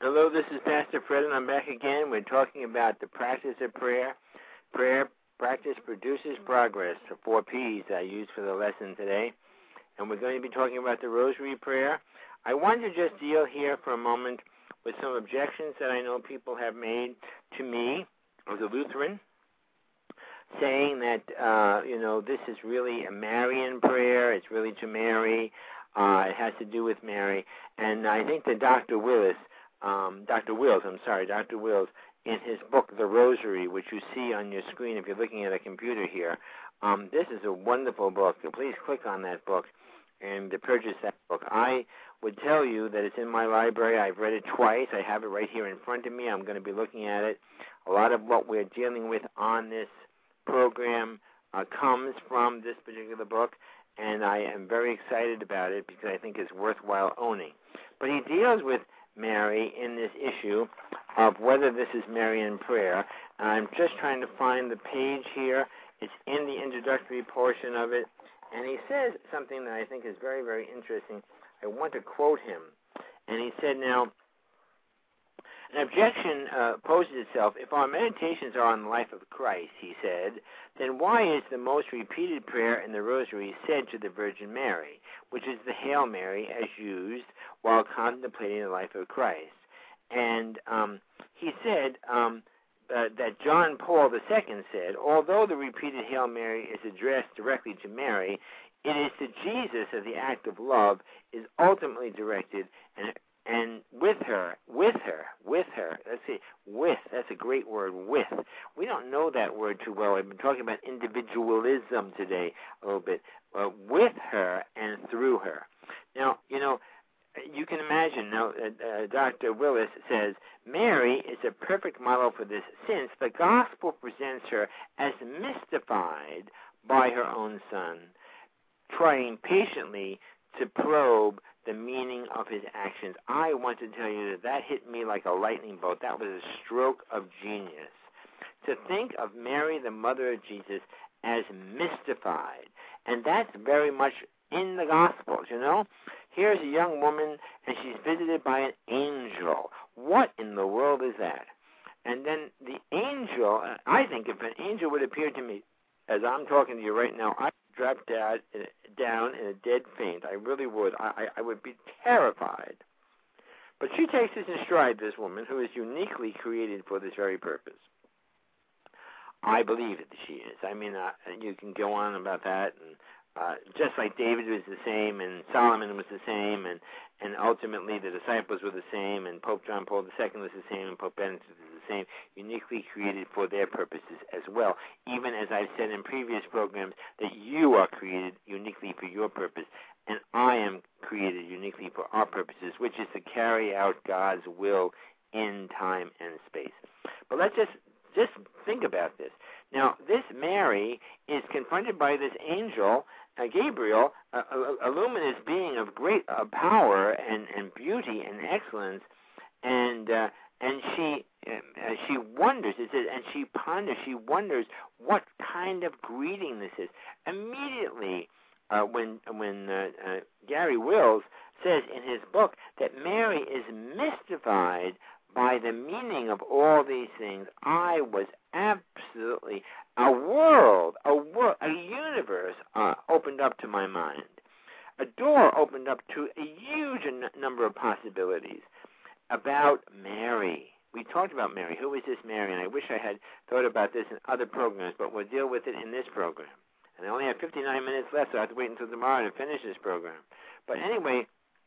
Hello, this is Pastor Fred, and I'm back again. We're talking about the practice of prayer. Prayer practice produces progress, the four P's I used for the lesson today. And we're going to be talking about the rosary prayer. I want to just deal here for a moment with some objections that I know people have made to me as a Lutheran, saying that, uh, you know, this is really a Marian prayer. It's really to Mary. Uh, it has to do with Mary. And I think that Doctor Willis, um, Doctor Wills, I'm sorry, Doctor Wills, in his book, The Rosary, which you see on your screen if you're looking at a computer here, um, this is a wonderful book. So please click on that book and to purchase that book. I would tell you that it's in my library. I've read it twice. I have it right here in front of me. I'm going to be looking at it. A lot of what we're dealing with on this program uh, comes from this particular book, and I am very excited about it because I think it's worthwhile owning. But he deals with Mary in this issue of whether this is Marian prayer. I'm just trying to find the page here. It's in the introductory portion of it, and he says something that I think is very, very interesting. I want to quote him. And he said, now, an objection uh, poses itself. If our meditations are on the life of Christ, he said, then why is the most repeated prayer in the Rosary said to the Virgin Mary, which is the Hail Mary as used while contemplating the life of Christ? And um, he said um, uh, that John Paul the Second said, although the repeated Hail Mary is addressed directly to Mary, it is to Jesus that the act of love is ultimately directed, and and with her, with her, with her, let's see, with, that's a great word, with. We don't know that word too well. I've been talking about individualism today a little bit. Uh, with her and through her. Now, you know, you can imagine, now, uh, uh, Doctor Willis says, Mary is a perfect model for this since the gospel presents her as mystified by her own son, trying patiently to probe the meaning of his actions. I want to tell you that that hit me like a lightning bolt. That was a stroke of genius. To think of Mary, the mother of Jesus, as mystified. And that's very much in the Gospels, you know. Here's a young woman, and she's visited by an angel. What in the world is that? And then the angel, I think if an angel would appear to me, as I'm talking to you right now, I'd drop down, down in a dead faint. I really would. I, I would be terrified. But she takes this in stride, this woman, who is uniquely created for this very purpose. I believe that she is. I mean, uh, you can go on about that, and uh, just like David was the same, and Solomon was the same, and, and ultimately the disciples were the same, and Pope John Paul the Second was the same, and Pope Benedict was the same, uniquely created for their purposes as well. Even as I've said in previous programs, that you are created uniquely for your purpose, and I am created uniquely for our purposes, which is to carry out God's will in time and space. But let's just Just think about this. Now, this Mary is confronted by this angel, uh, Gabriel, a, a, a luminous being of great uh, power and, and beauty and excellence, and uh, and she uh, she wonders. It says, and she ponders. She wonders what kind of greeting this is. Immediately, uh, when when uh, uh, Gary Wills says in his book that Mary is mystified by the meaning of all these things, I was absolutely, a world, a world, a universe uh, opened up to my mind. A door opened up to a huge n- number of possibilities about Mary. We talked about Mary. Who is this Mary? And I wish I had thought about this in other programs, but we'll deal with it in this program. And I only have fifty-nine minutes left, so I have to wait until tomorrow to finish this program. But anyway,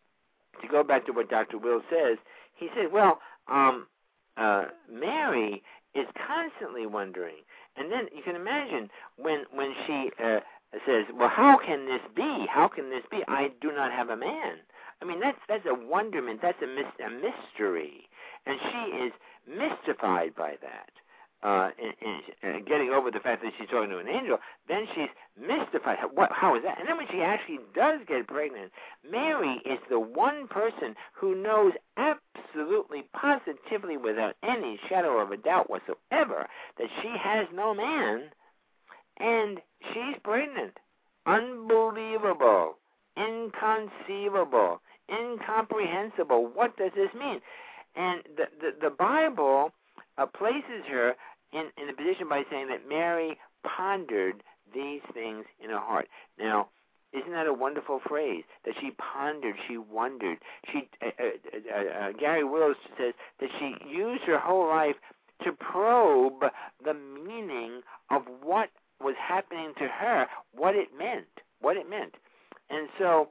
to go back to what Doctor Will says, he said, well, Um, uh, Mary is constantly wondering. And then you can imagine when when she uh, says, well, how can this be? How can this be? I do not have a man. I mean, that's that's a wonderment. That's a, mis- a mystery. And she is mystified by that. Uh, and, and getting over the fact that she's talking to an angel, then she's mystified. What, how is that? And then when she actually does get pregnant, Mary is the one person who knows absolutely, positively, without any shadow of a doubt whatsoever, that she has no man, and she's pregnant. Unbelievable. Inconceivable. Incomprehensible. What does this mean? And the, the, the Bible uh, places her in, in a position by saying that Mary pondered these things in her heart. Now, isn't that a wonderful phrase? That she pondered, she wondered. She, uh, uh, uh, uh, Gary Wills says that she used her whole life to probe the meaning of what was happening to her, what it meant, what it meant. And so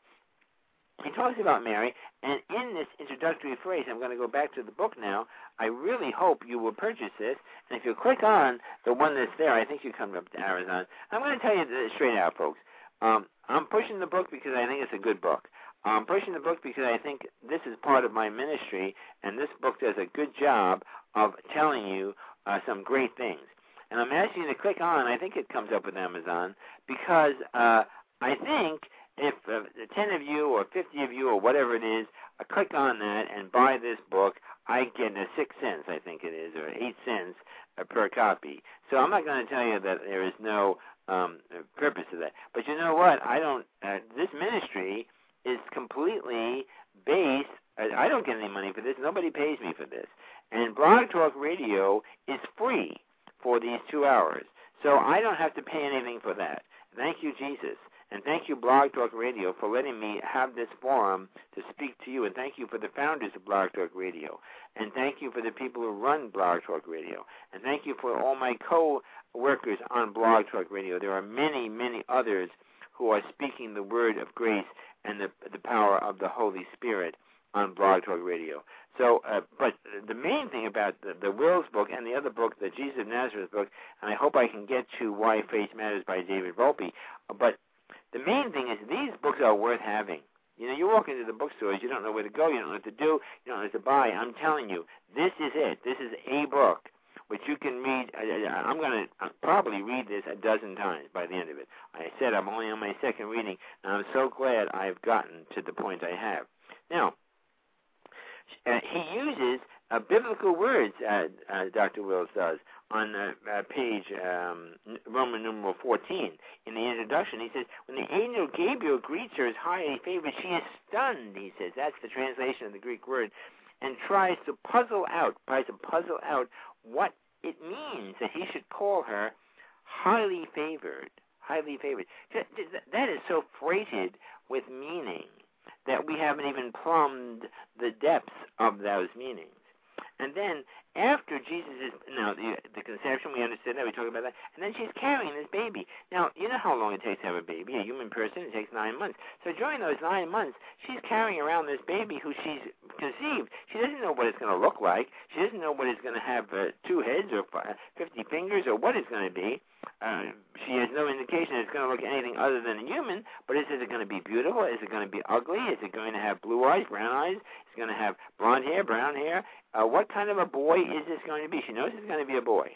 he talks about Mary, and in this introductory phrase, I'm going to go back to the book now. I really hope you will purchase this, and if you click on the one that's there, I think you come up to Amazon. I'm going to tell you this straight out, folks. Um, I'm pushing the book because I think it's a good book. I'm pushing the book because I think this is part of my ministry, and this book does a good job of telling you uh, some great things. And I'm asking you to click on, I think it comes up with Amazon, because uh, I think if uh, ten of you or fifty of you or whatever it is, uh, click on that and buy this book, I get a six cents, I think it is, or eight cents uh, per copy. So I'm not going to tell you that there is no um, purpose to that. But you know what? I don't. Uh, this ministry is completely based. Uh, I don't get any money for this. Nobody pays me for this. And Blog Talk Radio is free for these two hours. So I don't have to pay anything for that. Thank you, Jesus. And thank you, Blog Talk Radio, for letting me have this forum to speak to you. And thank you for the founders of Blog Talk Radio. And thank you for the people who run Blog Talk Radio. And thank you for all my co-workers on Blog Talk Radio. There are many, many others who are speaking the word of grace and the, the power of the Holy Spirit on Blog Talk Radio. So, uh, but the main thing about the, the Wills book and the other book, the Jesus of Nazareth book, and I hope I can get to Why Faith Matters by David Volpe, but the main thing is these books are worth having. You know, you walk into the bookstores, you don't know where to go, you don't know what to do, you don't know what to buy. I'm telling you, this is it. This is a book which you can read. I'm going to probably read this a dozen times by the end of it. I said I'm only on my second reading, and I'm so glad I've gotten to the point I have. Now, uh, he uses uh, biblical words, uh, uh, Doctor Wills does, on uh, uh, page um, Roman numeral fourteen. In the introduction, he says, when the angel Gabriel greets her as highly favored, she is stunned, he says. That's the translation of the Greek word, and tries to puzzle out, tries to puzzle out what it means that he should call her highly favored, highly favored. That is so freighted with meaning that we haven't even plumbed the depths of those meanings. And then after Jesus is, now the, the conception, we understand that, we talk about that, and then she's carrying this baby. Now, you know how long it takes to have a baby, a human person, it takes nine months. So during those nine months, she's carrying around this baby who she's conceived. She doesn't know what it's going to look like. She doesn't know what it's going to have uh, two heads or fifty fingers or what it's going to be. Uh, she has no indication it's going to look anything other than a human, but is it going to be beautiful? Is it going to be ugly? Is it going to have blue eyes, brown eyes? Is it going to have blonde hair, brown hair? Uh, what kind of a boy is this going to be? She knows it's going to be a boy.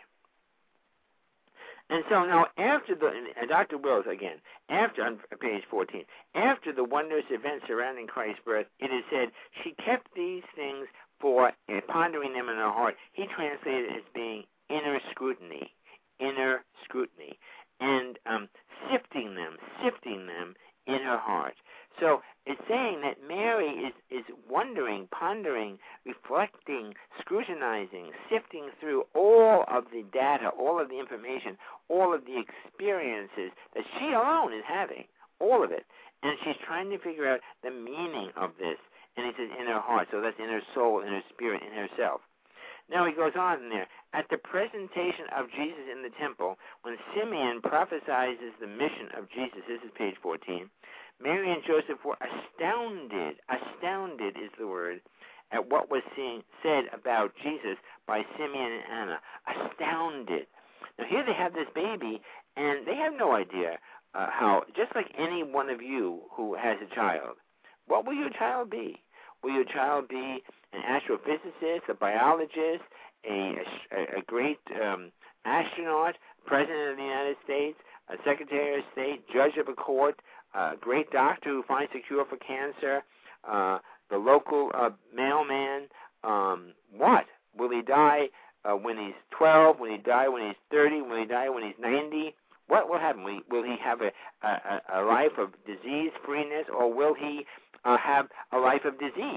And so now after the, and Doctor Wills again, after, on page fourteen, after the wondrous events surrounding Christ's birth, it is said, she kept these things for, uh, pondering them in her heart. He translated it as being inner scrutiny. inner scrutiny, and um, sifting them, sifting them in her heart. So it's saying that Mary is, is wondering, pondering, reflecting, scrutinizing, sifting through all of the data, all of the information, all of the experiences that she alone is having, all of it. And she's trying to figure out the meaning of this. And he says in her heart, so that's in her soul, in her spirit, in herself. Now he goes on in there. At the presentation of Jesus in the temple, when Simeon prophesizes the mission of Jesus, this is page fourteen, Mary and Joseph were astounded, astounded is the word, at what was seen, said about Jesus by Simeon and Anna. Astounded. Now here they have this baby, and they have no idea uh, how, just like any one of you who has a child, what will your child be? Will your child be an astrophysicist, a biologist, a, a, a great um, astronaut, president of the United States, a secretary of state, judge of a court, a great doctor who finds a cure for cancer, uh, the local uh, mailman? Um, what? Will he die uh, when he's twelve? Will he die when he's thirty? Will he die when he's ninety? What will happen? Will he, will he have a, a, a life of disease-freeness, or will he uh, have a life of disease?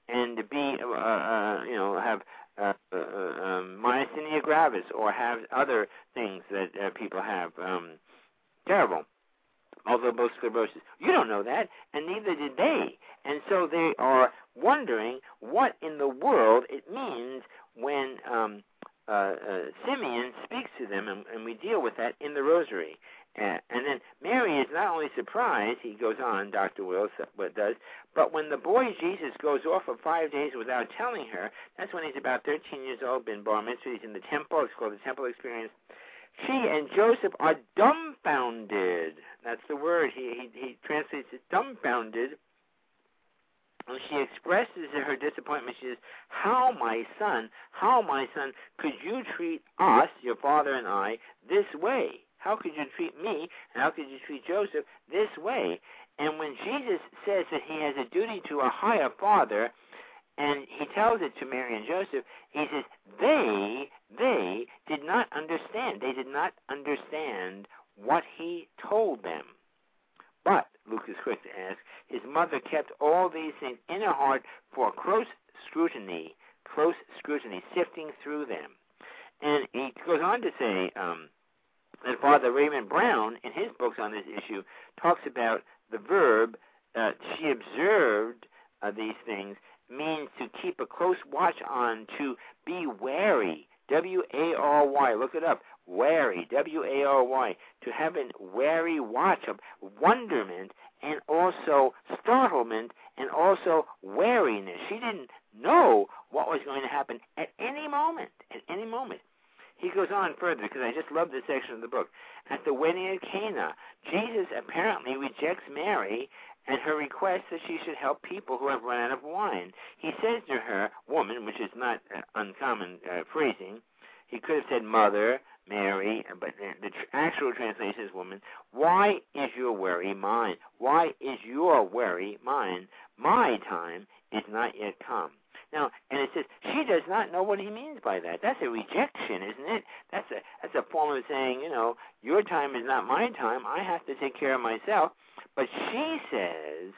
and to be, uh, uh, you know, have uh, uh, um, myasthenia gravis or have other things that uh, people have. Um, terrible. Multiple sclerosis. You don't know that, and neither did they. And so they are wondering what in the world it means when um, uh, uh, Simeon speaks to them, and, and we deal with that in the Rosary. Uh, and then Mary is not only surprised, he goes on, Doctor Wills what does, but when the boy Jesus goes off for five days without telling her, that's when he's about thirteen years old, been bar mitzvah, he's in the temple, it's called the temple experience. She and Joseph are dumbfounded. That's the word. He, he, he translates it dumbfounded. And she expresses her disappointment. She says, how, my son, how, my son, could you treat us, your father and I, this way? How could you treat me, and how could you treat Joseph this way? And when Jesus says that he has a duty to a higher father, and he tells it to Mary and Joseph, he says, they, they did not understand. They did not understand what he told them. But, Luke is quick to ask, his mother kept all these things in her heart for close scrutiny, close scrutiny, sifting through them. And he goes on to say um, that Father Raymond Brown, in his books on this issue, talks about the verb, uh, she observed uh, these things, means to keep a close watch on, to be wary, W A R Y, look it up, wary, W A R Y, to have a wary watch of wonderment and also startlement and also wariness. She didn't know what was going to happen at any moment, at any moment. He goes on further, because I just love this section of the book. At the wedding at Cana, Jesus apparently rejects Mary and her request that she should help people who have run out of wine. He says to her, woman, which is not uh, uncommon uh, phrasing. He could have said mother, Mary, but the tr- actual translation is woman. Why is your worry mine? Why is your worry mine? My time is not yet come. Now, and it says, she does not know what he means by that. That's a rejection, isn't it? That's a that's a form of saying, you know, your time is not my time. I have to take care of myself. But she says,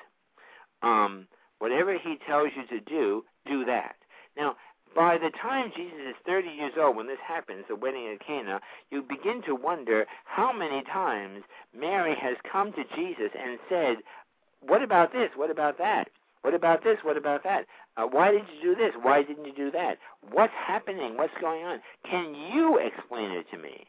um, whatever he tells you to do, do that. Now, by the time Jesus is thirty years old, when this happens, the wedding at Cana, you begin to wonder how many times Mary has come to Jesus and said, what about this? What about that? What about this? What about that? Uh, why did you do this? Why didn't you do that? What's happening? What's going on? Can you explain it to me?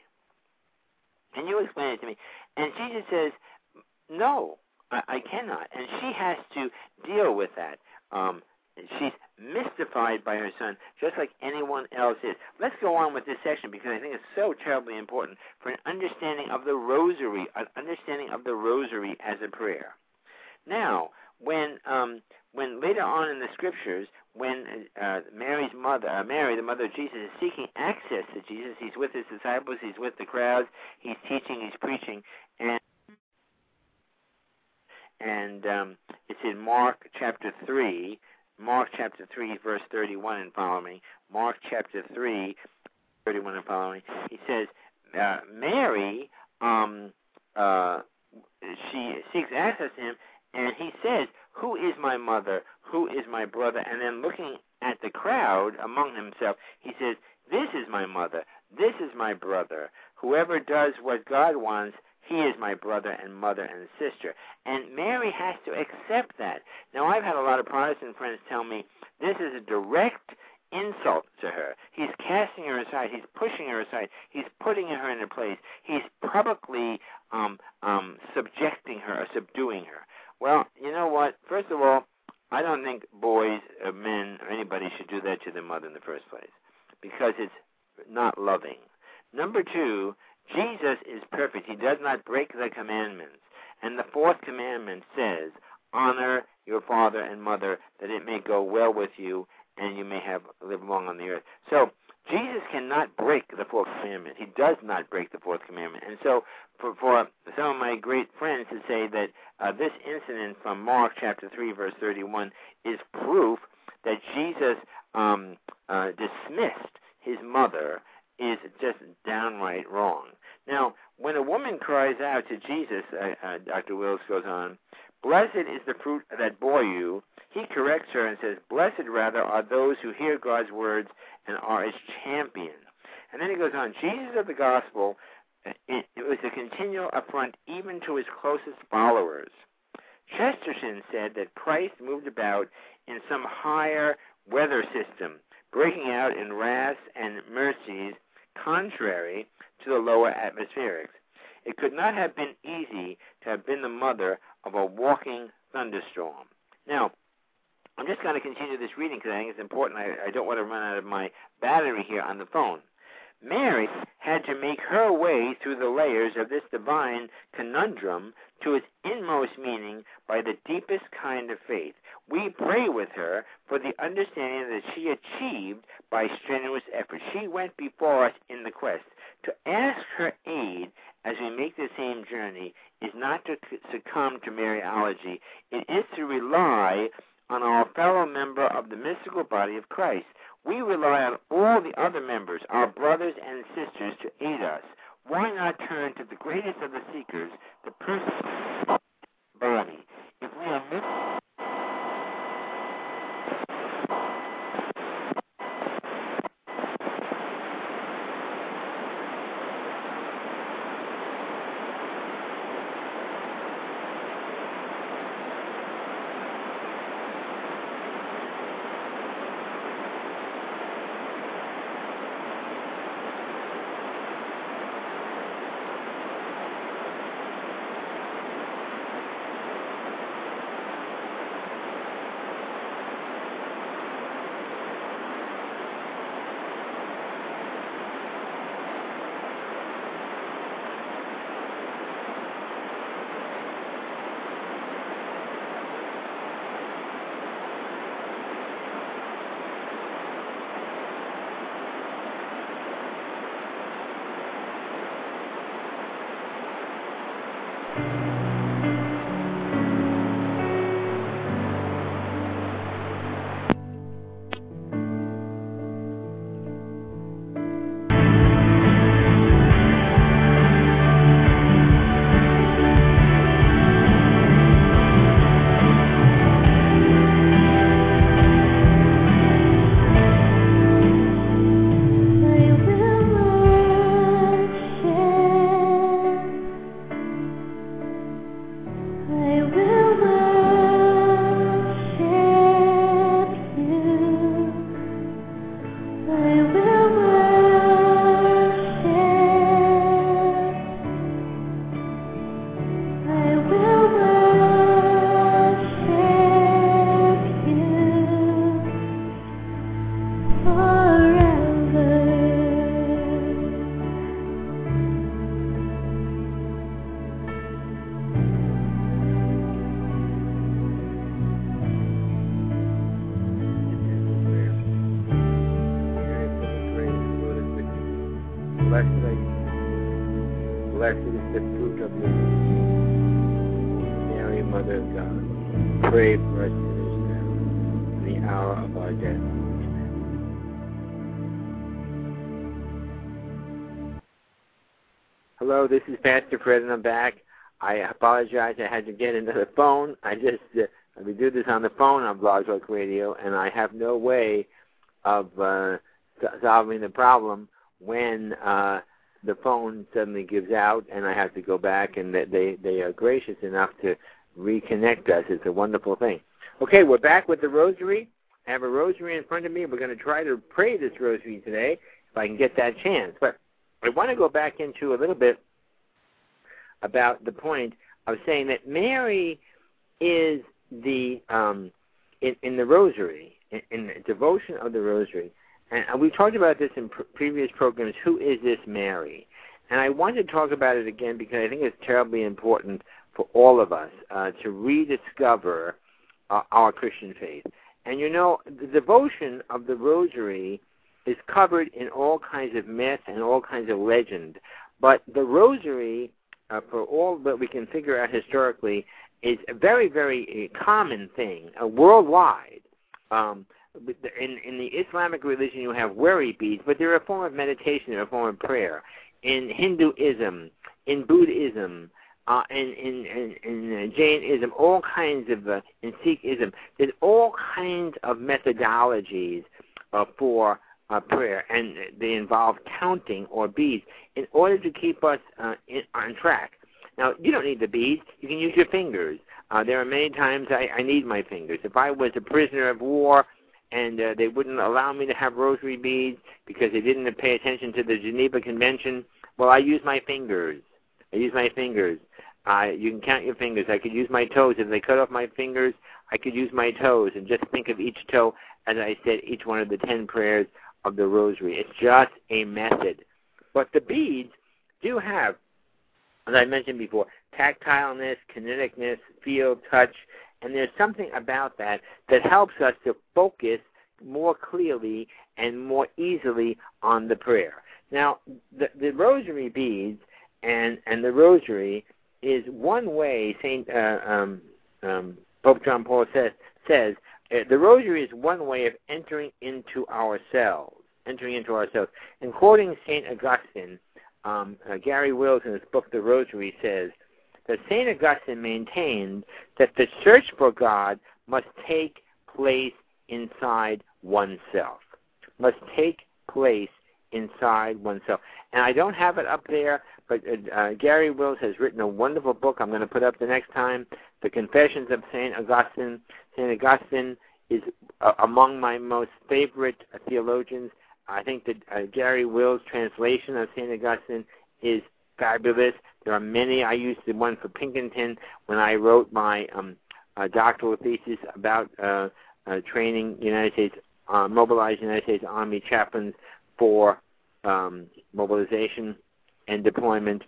Can you explain it to me? And Jesus says, no, I, I cannot. And she has to deal with that. Um, she's mystified by her son, just like anyone else is. Let's go on with this section, because I think it's so terribly important for an understanding of the rosary, an understanding of the rosary as a prayer. Now, when um, when later on in the scriptures, when uh, Mary's mother, uh, Mary, the mother of Jesus, is seeking access to Jesus, he's with his disciples, he's with the crowds, he's teaching, he's preaching, and and um, it's in Mark chapter three, Mark chapter three, verse thirty-one and following. Mark chapter three, thirty-one and following. He says, uh, Mary, um, uh, she seeks access to him, and he says, who is my mother? Who is my brother? And then looking at the crowd among himself, he says, this is my mother. This is my brother. Whoever does what God wants, he is my brother and mother and sister. And Mary has to accept that. Now, I've had a lot of Protestant friends tell me this is a direct insult to her. He's casting her aside. He's pushing her aside. He's putting her in her place. He's publicly um, um, subjecting her or subduing her. Well, you know what? First of all, I don't think boys or men or anybody should do that to their mother in the first place, because it's not loving. Number two, Jesus is perfect. He does not break the commandments. And the fourth commandment says, honor your father and mother, that it may go well with you and you may have live long on the earth. So Jesus cannot break the fourth commandment. He does not break the fourth commandment. And so for, for some of my great friends to say that uh, this incident from Mark chapter three, verse thirty-one, is proof that Jesus um, uh, dismissed his mother is just downright wrong. Now, when a woman cries out to Jesus, uh, uh, Doctor Wills goes on, Blessed is the fruit that bore you. He corrects her and says, blessed rather are those who hear God's words and are its champions. And then he goes on, Jesus of the gospel, it, it was a continual affront even to his closest followers. Chesterton said that Christ moved about in some higher weather system, breaking out in wraths and mercies contrary to the lower atmospherics. It could not have been easy to have been the mother of a walking thunderstorm. Now, I'm just going to continue this reading because I think it's important. I, I don't want to run out of my battery here on the phone. Mary had to make her way through the layers of this divine conundrum to its inmost meaning by the deepest kind of faith. We pray with her for the understanding that she achieved by strenuous effort. She went before us in the quest. To ask her aid as we make the same journey is not to succumb to Mariology. It is to rely on our fellow member of the mystical body of Christ. We rely on all the other members, our brothers and sisters, to aid us. Why not turn to the greatest of the seekers, the person body? If we are missing blessed is the fruit of your womb, Mary, Mother of God. Pray for us sinners now, in the hour of our death. Amen. Hello, this is Pastor Fred, and I'm back. I apologize. I had to get into the phone. I just uh, we do this on the phone on Blog Talk Radio, and I have no way of uh, solving the problem when uh, the phone suddenly gives out, and I have to go back, and they they are gracious enough to reconnect us. It's a wonderful thing. Okay, we're back with the rosary. I have a rosary in front of me. We're going to try to pray this rosary today, if I can get that chance. But I want to go back into a little bit about the point of saying that Mary is the, um, in, in the rosary, in, in the devotion of the rosary, and we talked about this in pr- previous programs, who is this Mary? And I want to talk about it again because I think it's terribly important for all of us uh, to rediscover uh, our Christian faith. And you know, the devotion of the rosary is covered in all kinds of myth and all kinds of legend. But the rosary, uh, for all that we can figure out historically, is a very, very common thing, uh, worldwide. Um, In, in the Islamic religion, you have worry beads, but they're a form of meditation, they're a form of prayer. In Hinduism, in Buddhism, uh, in, in, in, in Jainism, all kinds of, uh, in Sikhism, there's all kinds of methodologies uh, for uh, prayer, and they involve counting or beads in order to keep us uh, in, on track. Now, you don't need the beads. You can use your fingers. Uh, there are many times I, I need my fingers. If I was a prisoner of war and uh, they wouldn't allow me to have rosary beads because they didn't pay attention to the Geneva Convention, well, I use my fingers. I use my fingers. Uh, you can count your fingers. I could use my toes. If they cut off my fingers, I could use my toes and just think of each toe, as I said, each one of the ten prayers of the rosary. It's just a method. But the beads do have, as I mentioned before, tactileness, kineticness, feel, touch, and there's something about that that helps us to focus more clearly and more easily on the prayer. Now, the, the rosary beads and, and the rosary is one way, Saint uh, um, um, Pope John Paul says, says uh, the rosary is one way of entering into ourselves, entering into ourselves. And quoting Saint Augustine, um, uh, Gary Wills in his book, The Rosary, says that Saint Augustine maintained that the search for God must take place inside oneself, must take place inside oneself. And I don't have it up there, but uh, Gary Wills has written a wonderful book I'm going to put up the next time, The Confessions of Saint Augustine. Saint Augustine is uh, among my most favorite uh, theologians. I think that uh, Gary Wills' translation of Saint Augustine is fabulous. There are many. I used the one for Pinkerton when I wrote my um, uh, doctoral thesis about uh, uh, training United States, uh, mobilized United States Army chaplains for um, mobilization and deployment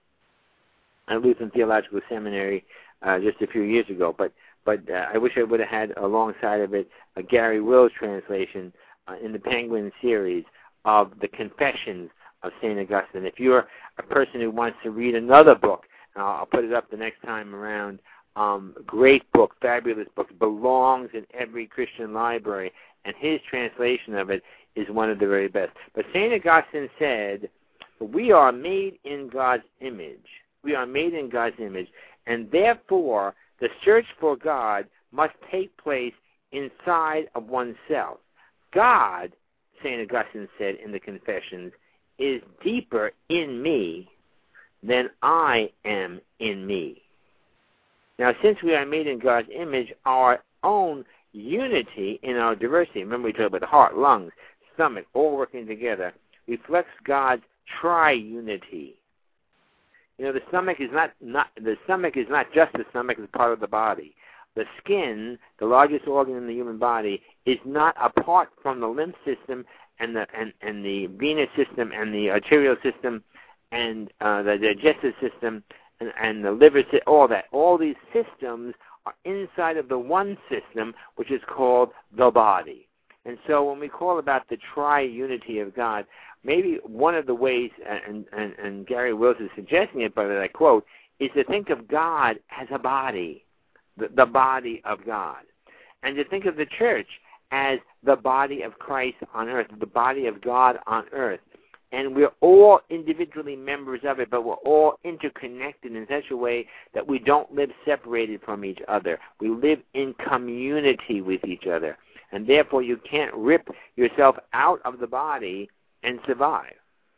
at Lutheran Theological Seminary uh, just a few years ago. But but uh, I wish I would have had alongside of it a Gary Wills translation uh, in the Penguin series of the Confessions of Saint Augustine. If you're a person who wants to read another book, and I'll, I'll put it up the next time around, um, great book, fabulous book, belongs in every Christian library, and his translation of it is one of the very best. But Saint Augustine said, we are made in God's image. We are made in God's image, and therefore the search for God must take place inside of oneself. God, Saint Augustine said in the Confessions, is deeper in me than I am in me. Now, since we are made in God's image, our own unity in our diversity, remember we talked about the heart, lungs, stomach, all working together, reflects God's triunity. You know, the stomach is not, not the stomach is not just the stomach; it's part of the body. The skin, the largest organ in the human body, is not apart from the lymph system and the and, and the venous system and the arterial system and uh, the digestive system and, and the liver, all that. All these systems are inside of the one system, which is called the body. And so when we call about the triunity of God, maybe one of the ways, and, and, and Gary Wills is suggesting it, but I quote, is to think of God as a body, the, the body of God, and to think of the church as the body of Christ on earth, the body of God on earth. And we're all individually members of it, but we're all interconnected in such a way that we don't live separated from each other. We live in community with each other. And therefore you can't rip yourself out of the body and survive.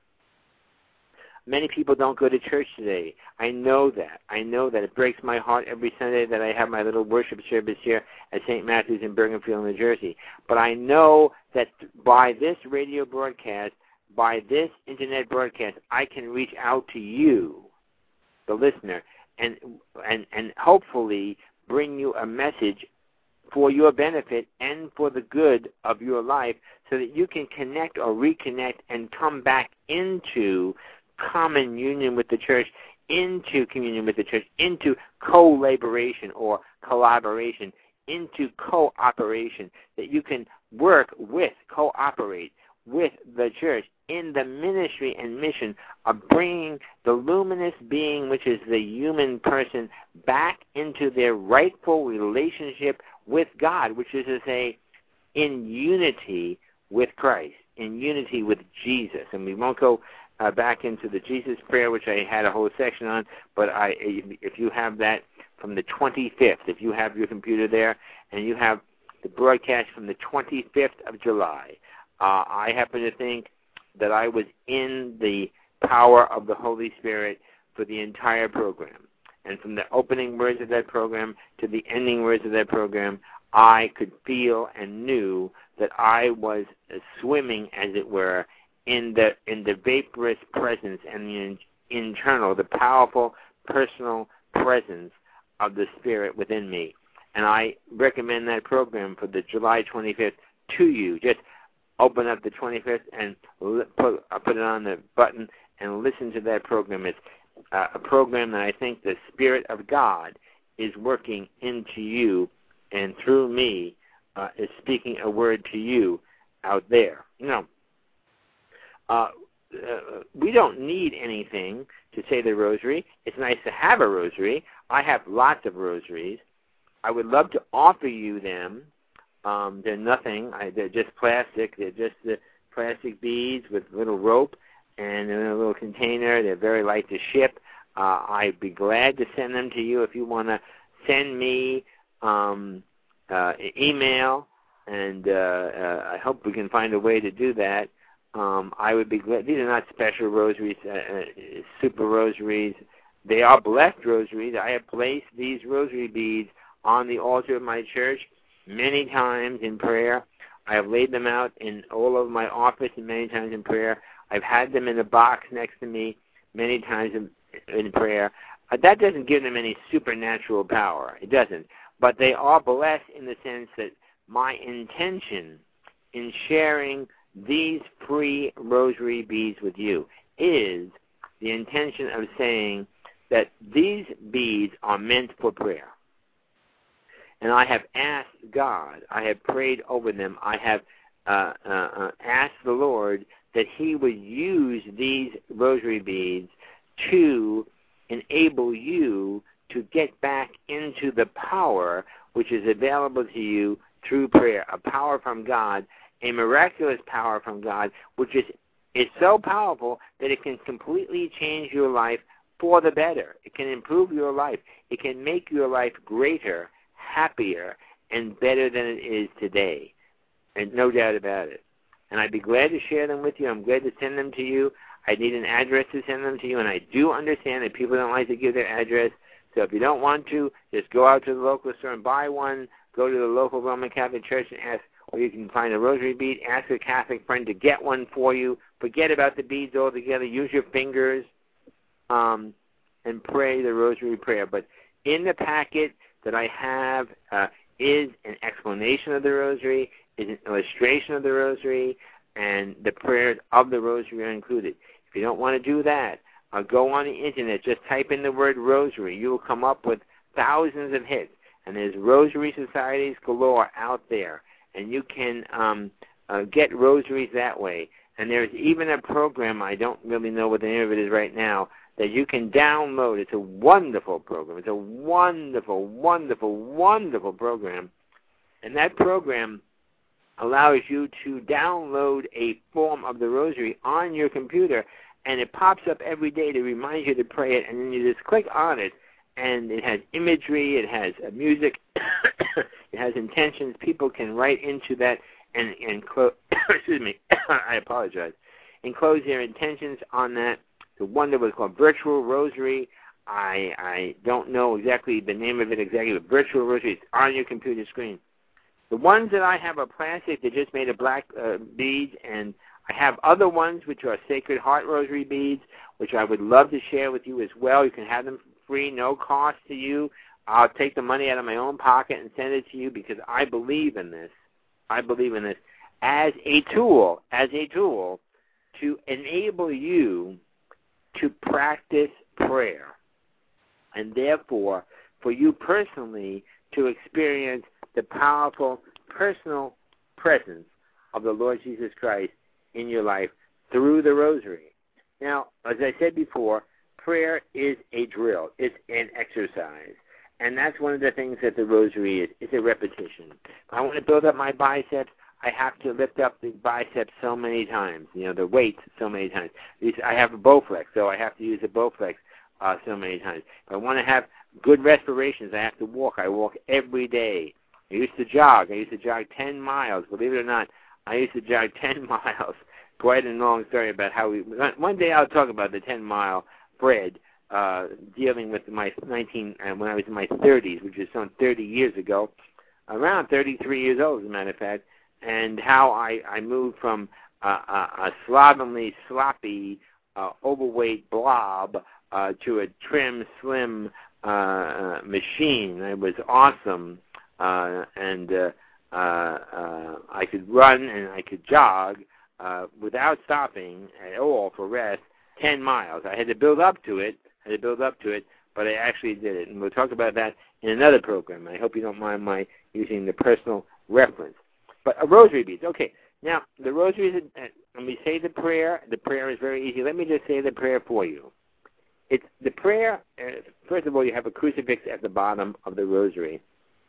Many people don't go to church today. I know that. I know that. It breaks my heart every Sunday that I have my little worship service here at Saint Matthew's in Bergenfield, New Jersey. But I know that by this radio broadcast, by this internet broadcast, I can reach out to you, the listener, and and and hopefully bring you a message for your benefit and for the good of your life so that you can connect or reconnect and come back into common union with the church, into communion with the church, into collaboration or collaboration, into cooperation, that you can work with, cooperate with the church in the ministry and mission of bringing the luminous being, which is the human person, back into their rightful relationship with God, which is to say, in unity with Christ, in unity with Jesus. And we won't go uh, back into the Jesus Prayer, which I had a whole section on, but I, if you have that from the twenty-fifth, if you have your computer there, and you have the broadcast from the twenty-fifth of July, uh, I happen to think that I was in the power of the Holy Spirit for the entire program. And from the opening words of that program to the ending words of that program, I could feel and knew that I was swimming, as it were, in the in the vaporous presence and the in, internal, the powerful personal presence of the Spirit within me. And I recommend that program for the July twenty-fifth to you. Just open up the twenty-fifth and put, put it on the button and listen to that program. It's uh, a program that I think the Spirit of God is working into you and through me uh, is speaking a word to you out there. You know, uh, uh, we don't need anything to say the rosary. It's nice to have a rosary. I have lots of rosaries. I would love to offer you them. Um, they're nothing. I, they're just plastic. They're just the plastic beads with little rope and in a little container. They're very light to ship. Uh, I'd be glad to send them to you if you want to send me um, uh, an email, and uh, uh, I hope we can find a way to do that. Um, I would be glad. These are not special rosaries, uh, uh, super rosaries. They are blessed rosaries. I have placed these rosary beads on the altar of my church many times in prayer. I have laid them out in all of my office and many times in prayer. I've had them in a box next to me many times in, in prayer. Uh, that doesn't give them any supernatural power. It doesn't. But they are blessed in the sense that my intention in sharing these free rosary beads with you is the intention of saying that these beads are meant for prayer. And I have asked God, I have prayed over them, I have uh, uh, uh, asked the Lord that He would use these rosary beads to enable you to get back into the power which is available to you through prayer, a power from God, a miraculous power from God, which is, is so powerful that it can completely change your life for the better. It can improve your life. It can make your life greater, happier, and better than it is today. And no doubt about it. And I'd be glad to share them with you. I'm glad to send them to you. I need an address to send them to you, and I do understand that people don't like to give their address. So if you don't want to, just go out to the local store and buy one. Go to the local Roman Catholic Church and ask, or you can find a rosary bead. Ask a Catholic friend to get one for you. Forget about the beads altogether. Use your fingers um, and pray the rosary prayer. But in the packet that I have uh, is an explanation of the rosary, is an illustration of the rosary, and the prayers of the rosary are included. If you don't want to do that, uh, go on the Internet. Just type in the word rosary. You will come up with thousands of hits. And there's rosary societies galore out there. And you can um, uh, get rosaries that way. And there's even a program, I don't really know what the name of it is right now, that you can download. It's a wonderful program. It's a wonderful, wonderful, wonderful program. And that program allows you to download a form of the rosary on your computer, and it pops up every day to remind you to pray it, and then you just click on it, and it has imagery, it has uh, music, it has intentions. People can write into that and, and clo- excuse me, I apologize, enclose their intentions on that. The one that was called Virtual Rosary, I I don't know exactly the name of it exactly, but Virtual Rosary, it's on your computer screen. The ones that I have are plastic. They just made of black uh, beads, and I have other ones which are Sacred Heart Rosary beads, which I would love to share with you as well. You can have them free, no cost to you. I'll take the money out of my own pocket and send it to you because I believe in this. I believe in this as a tool, as a tool to enable you to practice prayer, and therefore for you personally to experience the powerful personal presence of the Lord Jesus Christ in your life through the rosary. Now, as I said before, prayer is a drill. It's an exercise. And that's one of the things that the rosary is. It's a repetition. If I want to build up my biceps, I have to lift up the biceps so many times, you know, the weights so many times. I have a Bowflex, so I have to use a Bowflex uh, so many times. If I want to have good respirations, I have to walk. I walk every day. I used to jog. I used to jog ten miles. Believe it or not, I used to jog ten miles. Quite a long story about how we... One day I'll talk about the ten-mile Fred, uh, dealing with my nineteen... Uh, when I was in my thirties, which is some thirty years ago, around thirty-three years old, as a matter of fact, and how I, I moved from uh, a, a slovenly, sloppy, uh, overweight blob uh, to a trim, slim uh, machine. It was awesome, uh, and uh, uh, uh, I could run and I could jog uh, without stopping at all for rest, ten miles. I had to build up to it, I had to build up to it, but I actually did it, and we'll talk about that in another program. I hope you don't mind my using the personal reference. But a rosary beads. Okay, now the rosary is, uh, when we say the prayer, the prayer is very easy. Let me just say the prayer for you. It's the prayer, uh, first of all, you have a crucifix at the bottom of the rosary.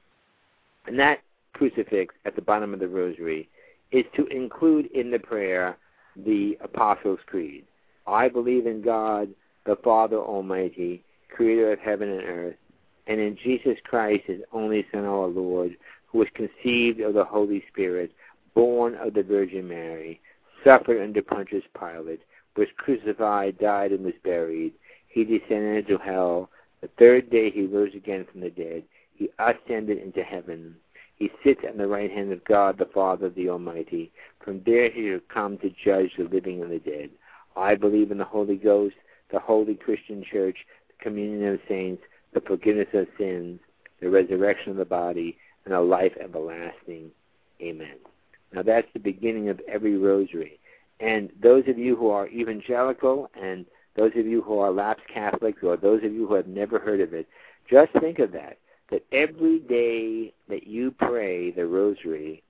And that crucifix at the bottom of the rosary is to include in the prayer the Apostles' Creed. I believe in God, the Father Almighty, creator of heaven and earth, and in Jesus Christ, his only Son, our Lord, who was conceived of the Holy Spirit, born of the Virgin Mary, suffered under Pontius Pilate, was crucified, died, and was buried. He descended into hell. The third day he rose again from the dead. He ascended into heaven. He sits at the right hand of God, the Father, the Almighty. From there he will come to judge the living and the dead. I believe in the Holy Ghost, the Holy Christian Church, the communion of saints, the forgiveness of sins, the resurrection of the body, and a life everlasting. Amen. Now that's the beginning of every rosary. And those of you who are evangelical and those of you who are lapsed Catholics or those of you who have never heard of it, just think of that, that every day that you pray the rosary,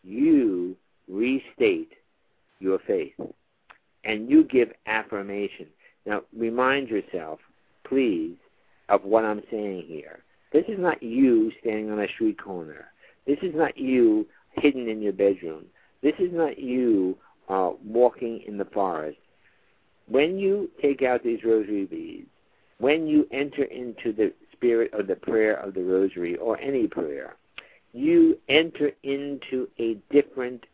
you restate your faith and you give affirmation. Now remind yourself, please, of what I'm saying here. This is not you standing on a street corner. This is not you hidden in your bedroom. This is not you uh, walking in the forest. When you take out these rosary beads, when you enter into the spirit of the prayer of the rosary or any prayer, you enter into a different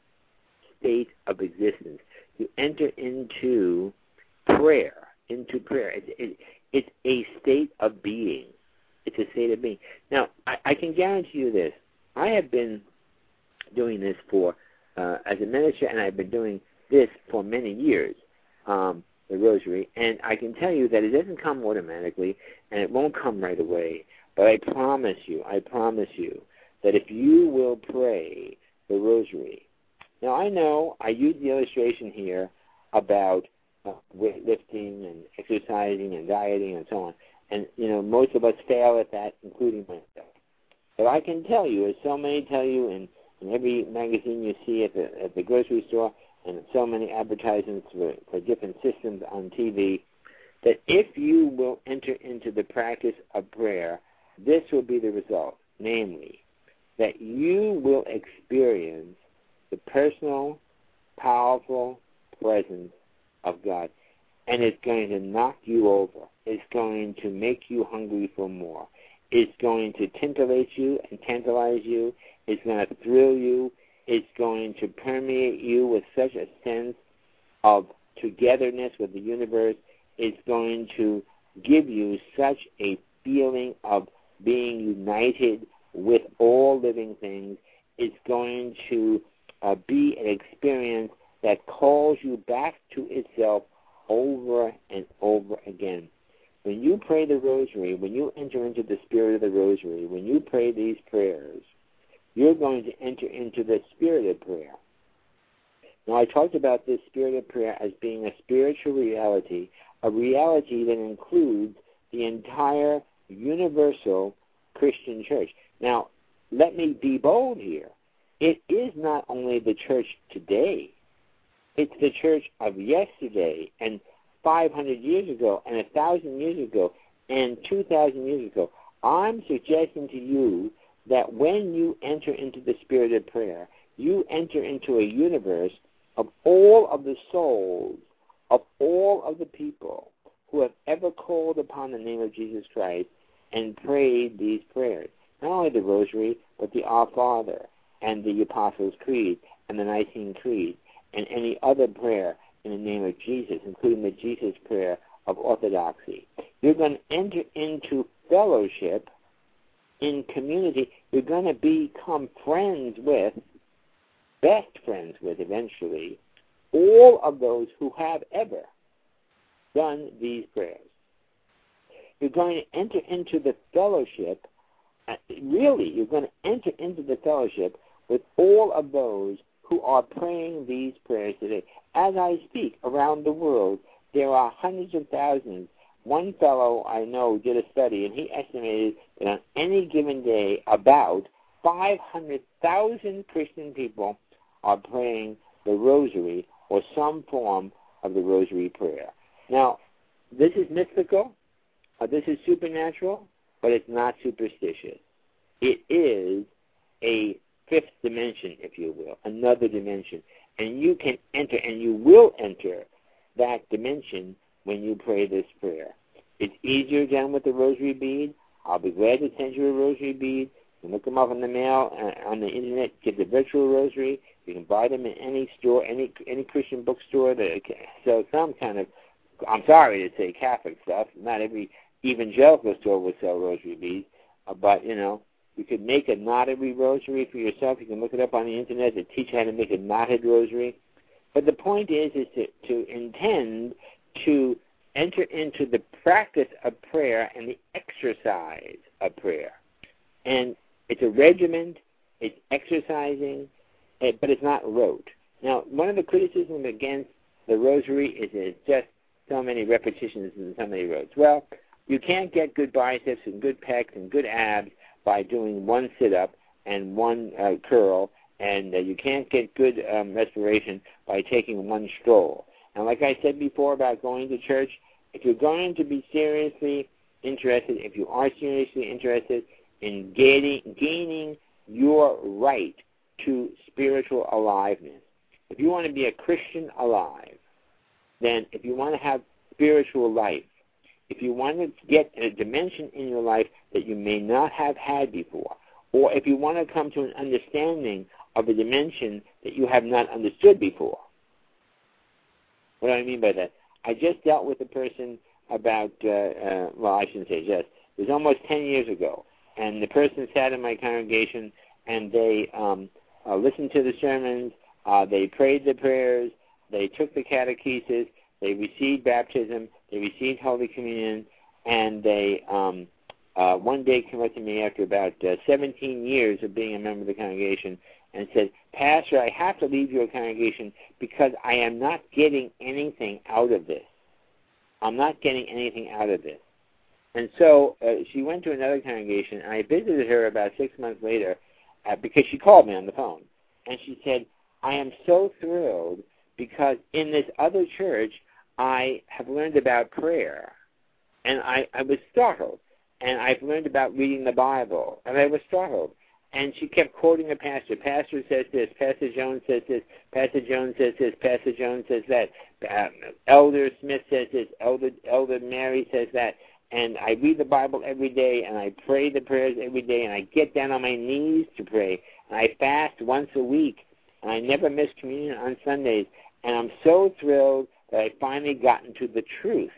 state of existence. You enter into prayer, into prayer. It, it, it's a state of being. It's a state of being. Now, I, I can guarantee you this. I have been doing this for, uh, as a minister, and I've been doing this for many years, um, the rosary, and I can tell you that it doesn't come automatically, and it won't come right away, but I promise you, I promise you, that if you will pray the rosary. Now, I know I use the illustration here about uh, weightlifting and exercising and dieting and so on. And, you know, most of us fail at that, including myself. But I can tell you, as so many tell you in, in every magazine you see at the at the grocery store and so many advertisements for, for different systems on T V, that if you will enter into the practice of prayer, this will be the result, namely, that you will experience the personal, powerful presence of God. And it's going to knock you over. It's going to make you hungry for more. It's going to titillate you and tantalize you. It's going to thrill you. It's going to permeate you with such a sense of togetherness with the universe. It's going to give you such a feeling of being united with all living things. It's going to uh, be an experience that calls you back to itself over and over again. When you pray the rosary, when you enter into the spirit of the rosary, when you pray these prayers, you're going to enter into the spirit of prayer. Now, I talked about this spirit of prayer as being a spiritual reality, a reality that includes the entire universal Christian church. Now, let me be bold here. It is not only the church today. It's the church of yesterday and five hundred years ago and one thousand years ago and two thousand years ago. I'm suggesting to you that when you enter into the spirit of prayer, you enter into a universe of all of the souls of all of the people who have ever called upon the name of Jesus Christ and prayed these prayers. Not only the Rosary, but the Our Father and the Apostles' Creed and the Nicene Creed and any other prayer in the name of Jesus, including the Jesus prayer of Orthodoxy. You're going to enter into fellowship in community. You're going to become friends with, best friends with eventually, all of those who have ever done these prayers. You're going to enter into the fellowship, uh, really, you're going to enter into the fellowship with all of those who are praying these prayers today. As I speak around the world, there are hundreds of thousands. One fellow I know did a study, and he estimated that on any given day, about five hundred thousand Christian people are praying the Rosary or some form of the Rosary prayer. Now, this is mystical, uh, this is supernatural, but it's not superstitious. It is a fifth dimension, if you will, another dimension. And you can enter, and you will enter that dimension when you pray this prayer. It's easier done with the Rosary bead. I'll be glad to send you a Rosary bead. You can look them up in the mail, uh, on the internet, get the virtual Rosary. You can buy them in any store, any any Christian bookstore that sells some kind of, I'm sorry to say Catholic stuff. Not every evangelical store will sell Rosary beads, uh, but, you know, you could make a knotted Rosary for yourself. You can look it up on the internet to teach how to make a knotted Rosary. But the point is, is to, to intend to enter into the practice of prayer and the exercise of prayer. And it's a regimen, it's exercising, but it's not rote. Now, one of the criticisms against the Rosary is that it's just so many repetitions and so many rotes. Well, you can't get good biceps and good pecs and good abs by doing one sit-up and one uh, curl, and uh, you can't get good um, respiration by taking one stroll. And like I said before about going to church, if you're going to be seriously interested, if you are seriously interested in gaining, gaining your right to spiritual aliveness, if you want to be a Christian alive, then if you want to have spiritual life, if you want to get a dimension in your life that you may not have had before, or if you want to come to an understanding of a dimension that you have not understood before. What do I mean by that? I just dealt with a person about, uh, uh, well, I shouldn't say just, it was almost ten years ago, and the person sat in my congregation, and they um, uh, listened to the sermons, uh, they prayed the prayers, they took the catechesis, they received baptism, they received Holy Communion, and they um, uh, one day came up to me after about uh, seventeen years of being a member of the congregation and said, Pastor, I have to leave your congregation because I am not getting anything out of this. I'm not getting anything out of this. And so uh, she went to another congregation, and I visited her about six months later uh, because she called me on the phone. And she said, I am so thrilled because in this other church, I have learned about prayer, and I, I was startled. And I've learned about reading the Bible, and I was startled. And she kept quoting the pastor. Pastor says this, Pastor Jones says this, Pastor Jones says this, Pastor Jones says that, uh, Elder Smith says this, Elder, Elder Mary says that. And I read the Bible every day, and I pray the prayers every day, and I get down on my knees to pray. And I fast once a week, and I never miss communion on Sundays. And I'm so thrilled that I finally gotten to the truth.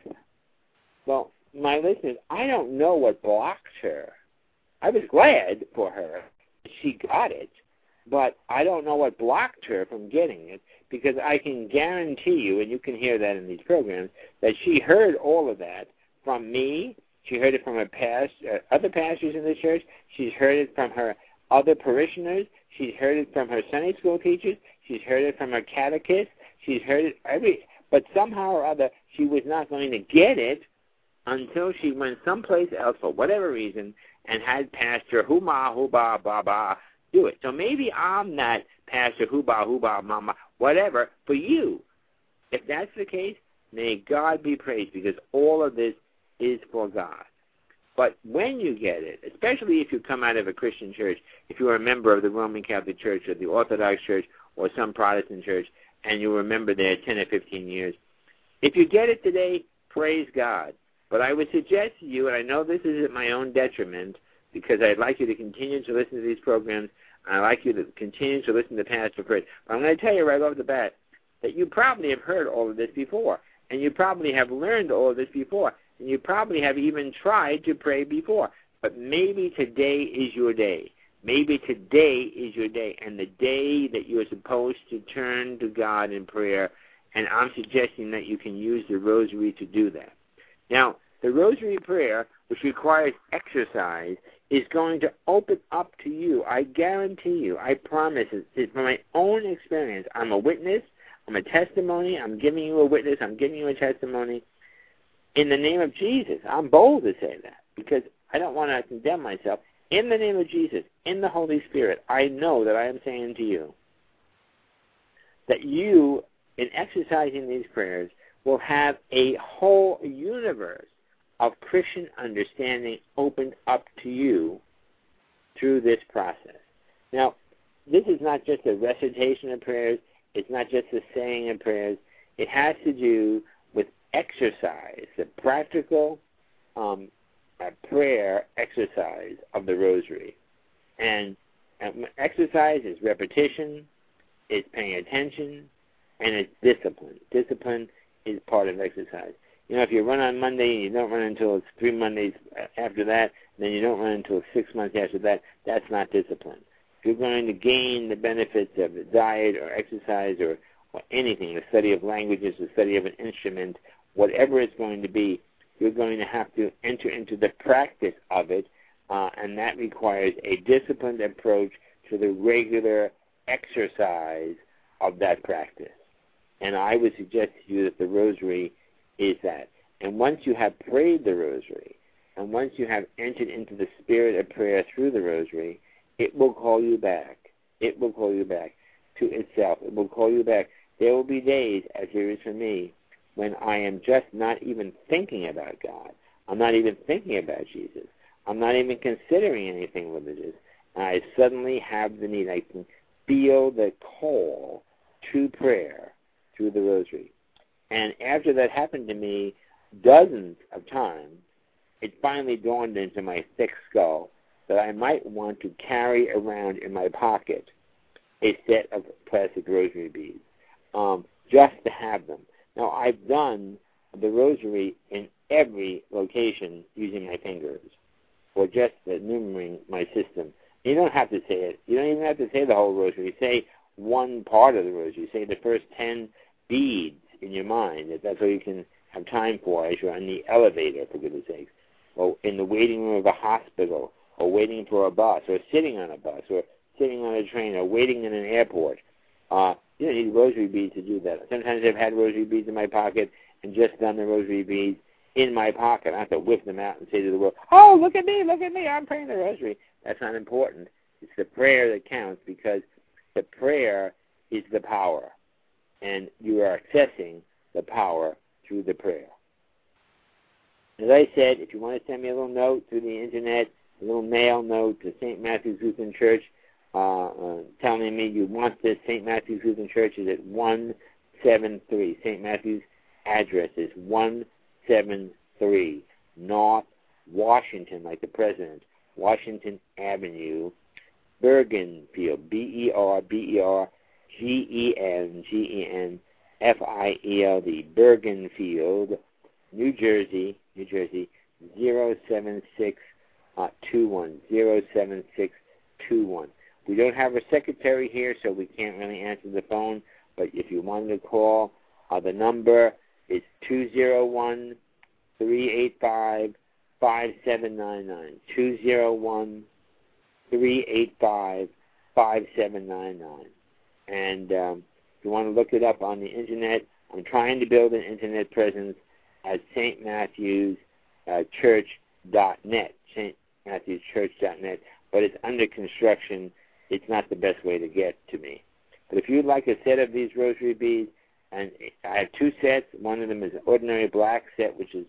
Well, my listeners, I don't know what blocked her. I was glad for her. She got it, but I don't know what blocked her from getting it, because I can guarantee you, and you can hear that in these programs, that she heard all of that from me. She heard it from her past, uh, other pastors in the church. She's heard it from her other parishioners. She's heard it from her Sunday school teachers. She's heard it from her catechist. She's heard it every, but somehow or other, she was not going to get it until she went someplace else for whatever reason and had Pastor Huma, Huba, Baba do it. So maybe I'm not Pastor Huba, Huba, Mama, whatever, for you. If that's the case, may God be praised, because all of this is for God. But when you get it, especially if you come out of a Christian church, if you're a member of the Roman Catholic Church or the Orthodox Church or some Protestant church, and you remember there ten or fifteen years, if you get it today, praise God. But I would suggest to you, and I know this is at my own detriment, because I'd like you to continue to listen to these programs, and I'd like you to continue to listen to Pastor Fred. But I'm going to tell you right off the bat that you probably have heard all of this before, and you probably have learned all of this before, and you probably have even tried to pray before. But maybe today is your day. Maybe today is your day, and the day that you are supposed to turn to God in prayer, and I'm suggesting that you can use the rosary to do that. Now, the rosary prayer, which requires exercise, is going to open up to you. I guarantee you, I promise, it's from my own experience. I'm a witness. I'm a testimony. I'm giving you a witness. I'm giving you a testimony. In the name of Jesus, I'm bold to say that because I don't want to condemn myself. In the name of Jesus, in the Holy Spirit, I know that I am saying to you that you, in exercising these prayers, will have a whole universe of Christian understanding opened up to you through this process. Now, this is not just a recitation of prayers. It's not just a saying of prayers. It has to do with exercise, the practical um, uh, prayer exercise of the rosary. And um, exercise is repetition, it's paying attention, and it's discipline. Discipline is part of exercise. You know, if you run on Monday and you don't run until it's three Mondays after that, then you don't run until six months after that, that's not discipline. If you're going to gain the benefits of a diet or exercise or, or anything, the study of languages, the study of an instrument, whatever it's going to be, you're going to have to enter into the practice of it, uh, and that requires a disciplined approach to the regular exercise of that practice. And I would suggest to you that the rosary is that. And once you have prayed the rosary, and once you have entered into the spirit of prayer through the rosary, it will call you back. It will call you back to itself. It will call you back. There will be days, as there is for me, when I am just not even thinking about God. I'm not even thinking about Jesus. I'm not even considering anything religious. And I suddenly have the need. I can feel the call to prayer through the rosary. And after that happened to me dozens of times, it finally dawned into my thick skull that I might want to carry around in my pocket a set of plastic rosary beads, um, just to have them. Now, I've done the rosary in every location using my fingers, or just enumerating my system. You don't have to say it. You don't even have to say the whole rosary. Say one part of the rosary. Say the first ten beads in your mind. If that's all you can have time for as you're on the elevator, for goodness sakes, or in the waiting room of a hospital, or waiting for a bus, or sitting on a bus, or sitting on a train, or waiting in an airport. Uh, you don't need rosary beads to do that. Sometimes I've had rosary beads in my pocket and just done the rosary beads in my pocket. I have to whip them out and say to the world, oh, look at me, look at me, I'm praying the rosary. That's not important. It's the prayer that counts, because the prayer is the power, and you are accessing the power through the prayer. As I said, if you want to send me a little note through the Internet, a little mail note to Saint Matthew's Lutheran Church, uh, uh, telling me you want this, Saint Matthew's Lutheran Church is at one seventy-three. Saint Matthew's address is one seventy-three North Washington, like the president, Washington Avenue, Bergenfield, B E R B E R G E N G E N F I E L D, Bergenfield, New Jersey, New Jersey, zero seven six two one, zero seven six two one. We don't have a secretary here, so we can't really answer the phone, but if you wanted to call, uh, the number is two zero one, three eight five, five seven nine nine, two zero one, three eight five, five seven nine nine. And um, if you want to look it up on the Internet, I'm trying to build an Internet presence at Saint Matthew's Church dot net, Saint Matthew's Church dot net, but it's under construction. It's not the best way to get to me. But if you'd like a set of these rosary beads, and I have two sets. One of them is an ordinary black set, which is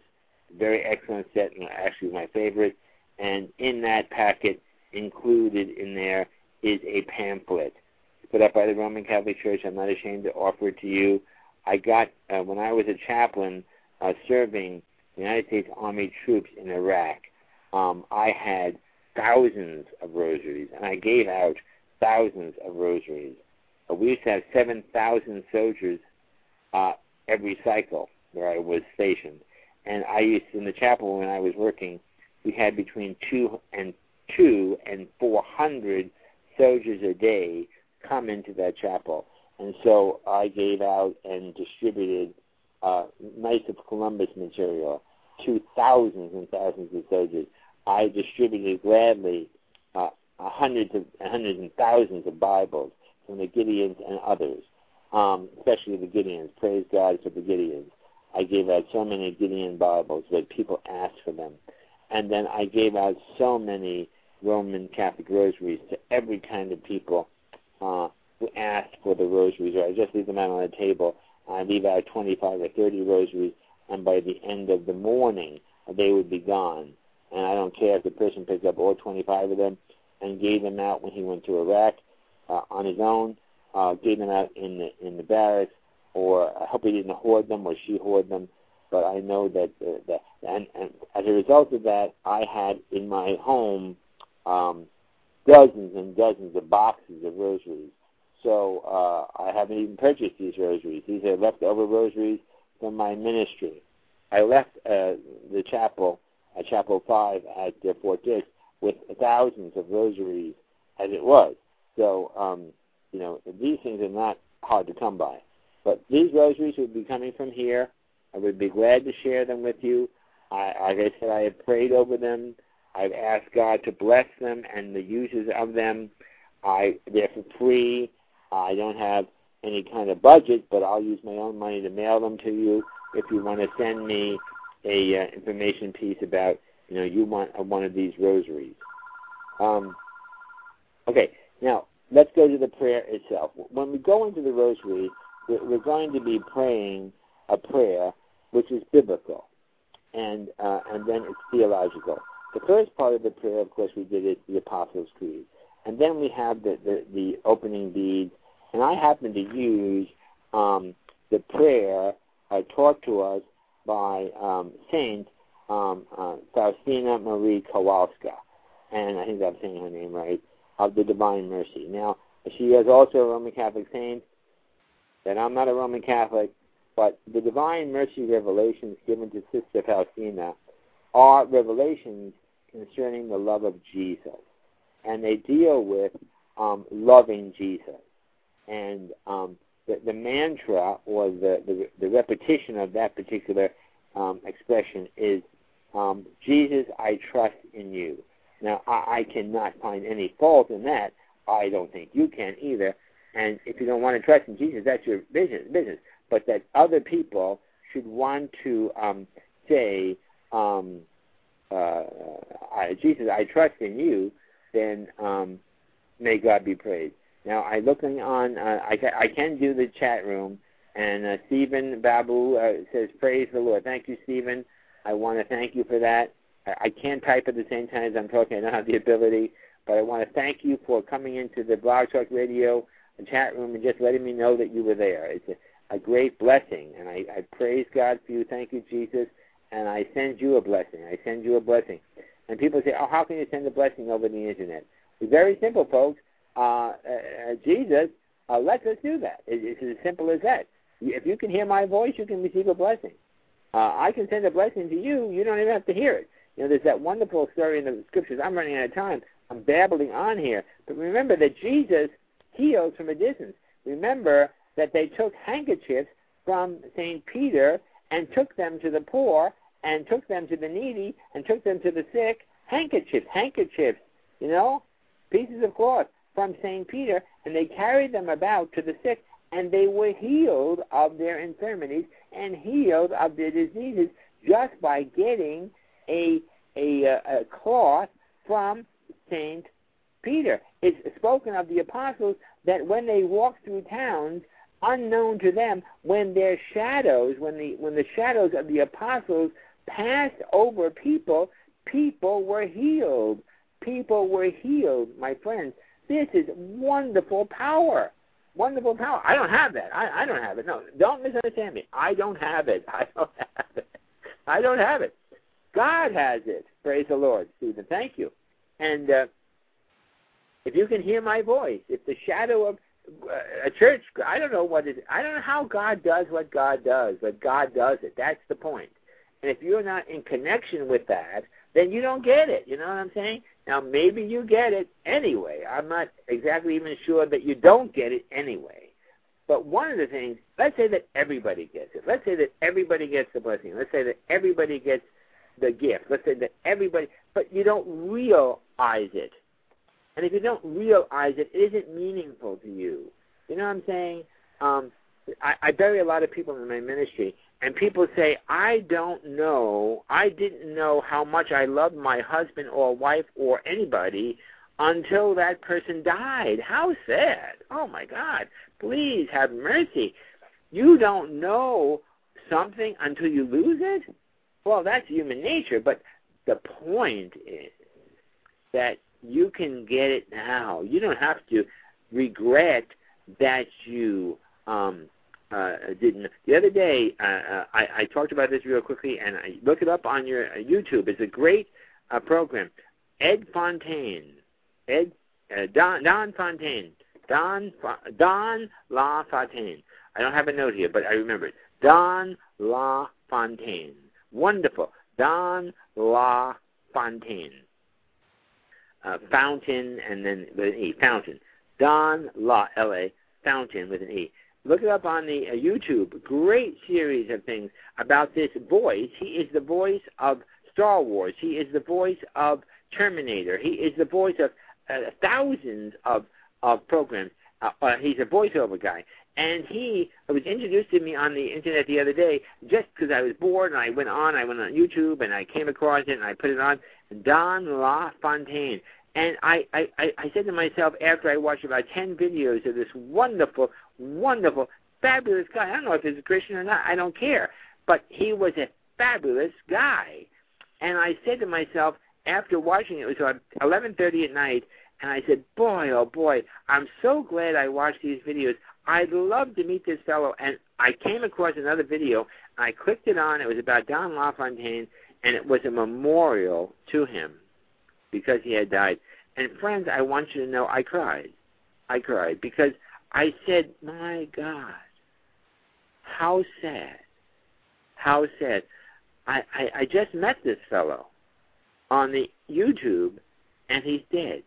very excellent set, and actually my favorite. And in that packet, included in there, is a pamphlet put up by the Roman Catholic Church. I'm not ashamed to offer it to you. I got, uh, when I was a chaplain uh, serving the United States Army troops in Iraq, um, I had thousands of rosaries, and I gave out thousands of rosaries. Uh, we used to have seven thousand soldiers uh, every cycle where I was stationed. And I used to, in the chapel when I was working, we had between two and two and four hundred soldiers a day come into that chapel. And so I gave out and distributed uh, Knights of Columbus material to thousands and thousands of soldiers. I distributed gladly uh, hundreds of hundreds and thousands of Bibles from the Gideons and others, um, especially the Gideons. Praise God for the Gideons. I gave out so many Gideon Bibles that people asked for them. And then I gave out so many Roman Catholic rosaries to every kind of people uh, who asked for the rosaries. Or I just leave them out on the table. I leave out twenty-five or thirty rosaries, and by the end of the morning, they would be gone. And I don't care if the person picked up all twenty-five of them and gave them out when he went to Iraq uh, on his own, uh, gave them out in the in the barracks, or I hope he didn't hoard them or she hoard them. But I know that, uh, that and, and as a result of that, I had in my home um, dozens and dozens of boxes of rosaries. So uh, I haven't even purchased these rosaries. These are leftover rosaries from my ministry. I left uh, the chapel, at Chapel five at uh, Fort Dix, with thousands of rosaries as it was. So, um, you know, these things are not hard to come by. But these rosaries would be coming from here. I would be glad to share them with you. I, like I said, I have prayed over them. I've asked God to bless them and the uses of them. I, they're for free. I don't have any kind of budget, but I'll use my own money to mail them to you. If you want to send me a uh, information piece about, you know, you want uh, one of these rosaries. Um, okay, now let's go to the prayer itself. When we go into the rosary, we're going to be praying a prayer which is biblical, and uh, and then it's theological. The first part of the prayer, of course, we did it, the Apostles' Creed. And then we have the, the, the opening beads, and I happen to use um, the prayer uh, taught to us by um, Saint um, uh, Faustina Marie Kowalska, and I think I'm saying her name right, of the Divine Mercy. Now, she is also a Roman Catholic saint, and I'm not a Roman Catholic, but the Divine Mercy revelations given to Sister Faustina are revelations concerning the love of Jesus. And they deal with um, loving Jesus. And um, the, the mantra or the, the, the repetition of that particular um, expression is, um, Jesus, I trust in you. Now, I, I cannot find any fault in that. I don't think you can either. And if you don't want to trust in Jesus, that's your business. business. But that other people should want to um, say, um, uh, I, Jesus, I trust in you, then um, may God be praised. Now, I looking on, uh, I, ca- I can do the chat room, and uh, Stephen Babu uh, says, praise the Lord. Thank you, Stephen. I want to thank you for that. I, I can't type at the same time as I'm talking. I don't have the ability, but I want to thank you for coming into the Blog Talk Radio chat room and just letting me know that you were there. It's a, a great blessing, and I, I praise God for you. Thank you, Jesus, and I send you a blessing. I send you a blessing. And people say, oh, how can you send a blessing over the Internet? It's very simple, folks. Uh, uh, Jesus uh, lets us do that. It, it's as simple as that. If you can hear my voice, you can receive a blessing. Uh, I can send a blessing to you. You don't even have to hear it. You know, there's that wonderful story in the Scriptures. I'm running out of time. I'm babbling on here. But remember that Jesus heals from a distance. Remember that they took handkerchiefs from Saint Peter and took them to the poor and took them to the needy and took them to the sick. Handkerchiefs, handkerchiefs, you know, pieces of cloth from Saint Peter, and they carried them about to the sick, and they were healed of their infirmities and healed of their diseases just by getting a, a, a cloth from Saint Peter. It's spoken of the apostles that when they walked through towns, unknown to them, when their shadows, when the when the shadows of the apostles passed over people, people were healed. People were healed, my friends. This is wonderful power. Wonderful power. I don't have that. I, I don't have it. No, don't misunderstand me. I don't have it. I don't have it. I don't have it. God has it. Praise the Lord, Stephen. Thank you. And uh, if you can hear my voice, if the shadow of uh, a church, I don't know what it, I don't know how God does what God does, but God does it. That's the point. And if you're not in connection with that, then you don't get it. You know what I'm saying? Now, maybe you get it anyway. I'm not exactly even sure that you don't get it anyway. But one of the things, let's say that everybody gets it. Let's say that everybody gets the blessing. Let's say that everybody gets the gift. Let's say that everybody, but you don't realize it. And if you don't realize it, it isn't meaningful to you. You know what I'm saying? Um, I, I bury a lot of people in my ministry, and people say, I don't know, I didn't know how much I loved my husband or wife or anybody until that person died. How sad. Oh, my God. Please have mercy. You don't know something until you lose it? Well, that's human nature, but the point is that you can get it now. You don't have to regret that you um, uh, didn't. The other day, uh, uh, I, I talked about this real quickly, and I look it up on your uh, YouTube. It's a great uh, program. Ed Fontaine, Ed uh, Don Don Fontaine, Don Don La Fontaine. I don't have a note here, but I remember it. Don La Fontaine. Wonderful. Don La Fontaine. Uh, fountain, and then with an E. Fountain. Don La, L A, Fountain with an E. Look it up on the uh, YouTube. Great series of things about this voice. He is the voice of Star Wars. He is the voice of Terminator. He is the voice of uh, thousands of, of programs. Uh, uh, he's a voiceover guy. And he was introduced to me on the Internet the other day just because I was bored, and I went on. I went on YouTube, and I came across it, and I put it on. Don La Fontaine. And I, I, I said to myself after I watched about ten videos of this wonderful, wonderful, fabulous guy. I don't know if he's a Christian or not. I don't care. But he was a fabulous guy. And I said to myself after watching it, it was eleven thirty at night, and I said, boy, oh, boy, I'm so glad I watched these videos. I'd love to meet this fellow. And I came across another video, and I clicked it on. It was about Don La Fontaine, and it was a memorial to him because he had died. And, friends, I want you to know I cried. I cried because I said, my God, how sad, how sad. I, I, I just met this fellow on the YouTube, and he's dead.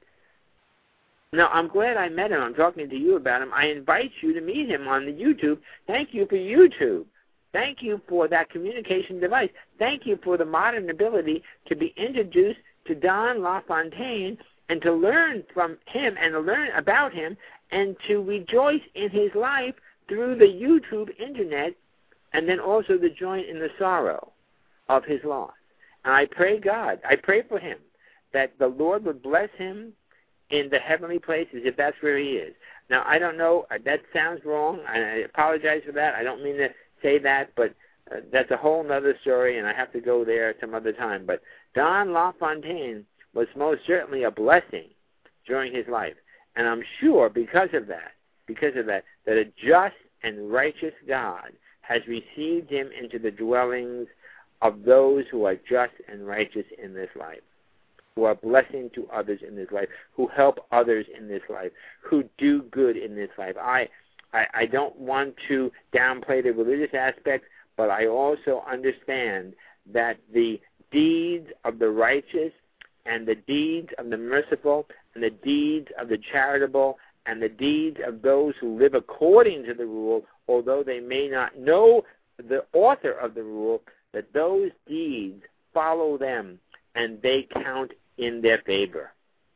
Now, I'm glad I met him. I'm talking to you about him. I invite you to meet him on the YouTube. Thank you for YouTube. Thank you for that communication device. Thank you for the modern ability to be introduced to Don La Fontaine and to learn from him and to learn about him and to rejoice in his life through the YouTube Internet, and then also to join in the sorrow of his loss. And I pray God, I pray for him, that the Lord would bless him in the heavenly places, if that's where he is. Now, I don't know, that sounds wrong. I apologize for that. I don't mean to say that, but uh, that's a whole other story, and I have to go there some other time. But Don La Fontaine was most certainly a blessing during his life. And I'm sure because of that, because of that, that a just and righteous God has received him into the dwellings of those who are just and righteous in this life, who are blessing to others in this life, who help others in this life, who do good in this life. I, I, I don't want to downplay the religious aspect, but I also understand that the deeds of the righteous and the deeds of the merciful and the deeds of the charitable and the deeds of those who live according to the rule, although they may not know the author of the rule, that those deeds follow them and they count in their favor.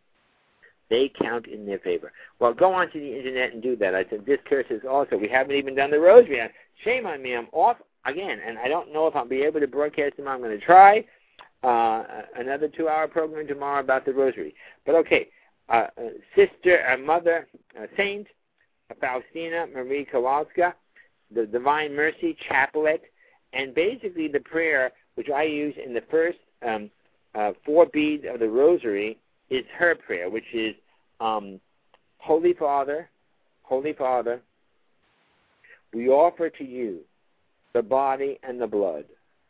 They count in their favor. Well, go on to the Internet and do that. I said, this curse is also, we haven't even done the rosary. Shame on me. I'm off again, and I don't know if I'll be able to broadcast them. I'm going to try uh, another two-hour program tomorrow about the rosary. But, okay, uh, uh, Sister, uh, Mother, uh, Saint Faustina Marie Kowalska, the Divine Mercy Chaplet, and basically the prayer which I use in the first um, uh, four beads of the rosary, is her prayer, which is, um, Holy Father, Holy Father, we offer to you the body and the blood,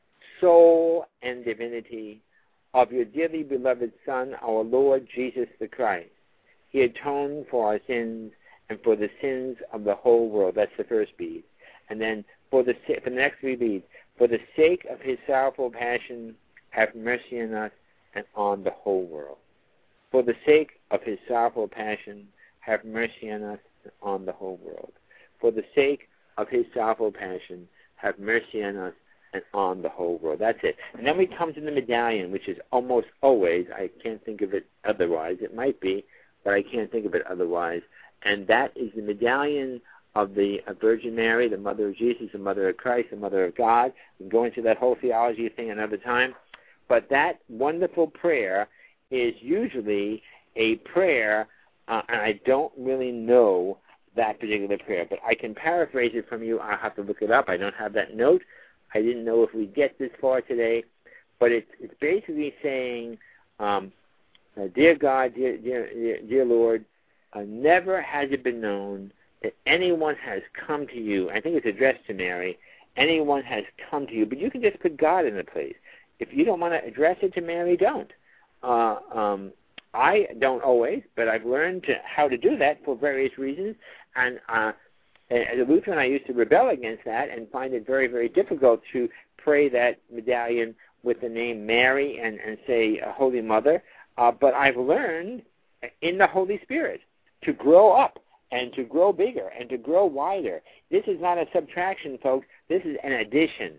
soul and divinity of your dearly beloved Son, our Lord Jesus the Christ. He atoned for our sins and for the sins of the whole world. That's the first bead. And then for the, for the next three beads, for the sake of his sorrowful passion, have mercy on us and on the whole world. For the sake of his sorrowful passion, have mercy on us and on the whole world. For the sake of his sorrowful passion, have mercy on us and on the whole world. That's it. And then we come to the medallion, which is almost always, I can't think of it otherwise. It might be, but I can't think of it otherwise. And that is the medallion of the Virgin Mary, the Mother of Jesus, the Mother of Christ, the Mother of God. We can go into that whole theology thing another time. But that wonderful prayer is usually a prayer, uh, and I don't really know that particular prayer, but I can paraphrase it from you. I'll have to look it up. I don't have that note. I didn't know if we'd get this far today, but it's, it's basically saying, um, uh, Dear God, dear, dear, dear, dear Lord, uh, never has it been known that anyone has come to you. I think it's addressed to Mary. Anyone has come to you, but you can just put God in the place. If you don't want to address it to Mary, don't. Uh, um, I don't always, but I've learned to, how to do that for various reasons. And uh, as a Lutheran, I used to rebel against that and find it very, very difficult to pray that medallion with the name Mary and, and say uh, Holy Mother. Uh, but I've learned in the Holy Spirit to grow up and to grow bigger and to grow wider. This is not a subtraction, folks. This is an addition.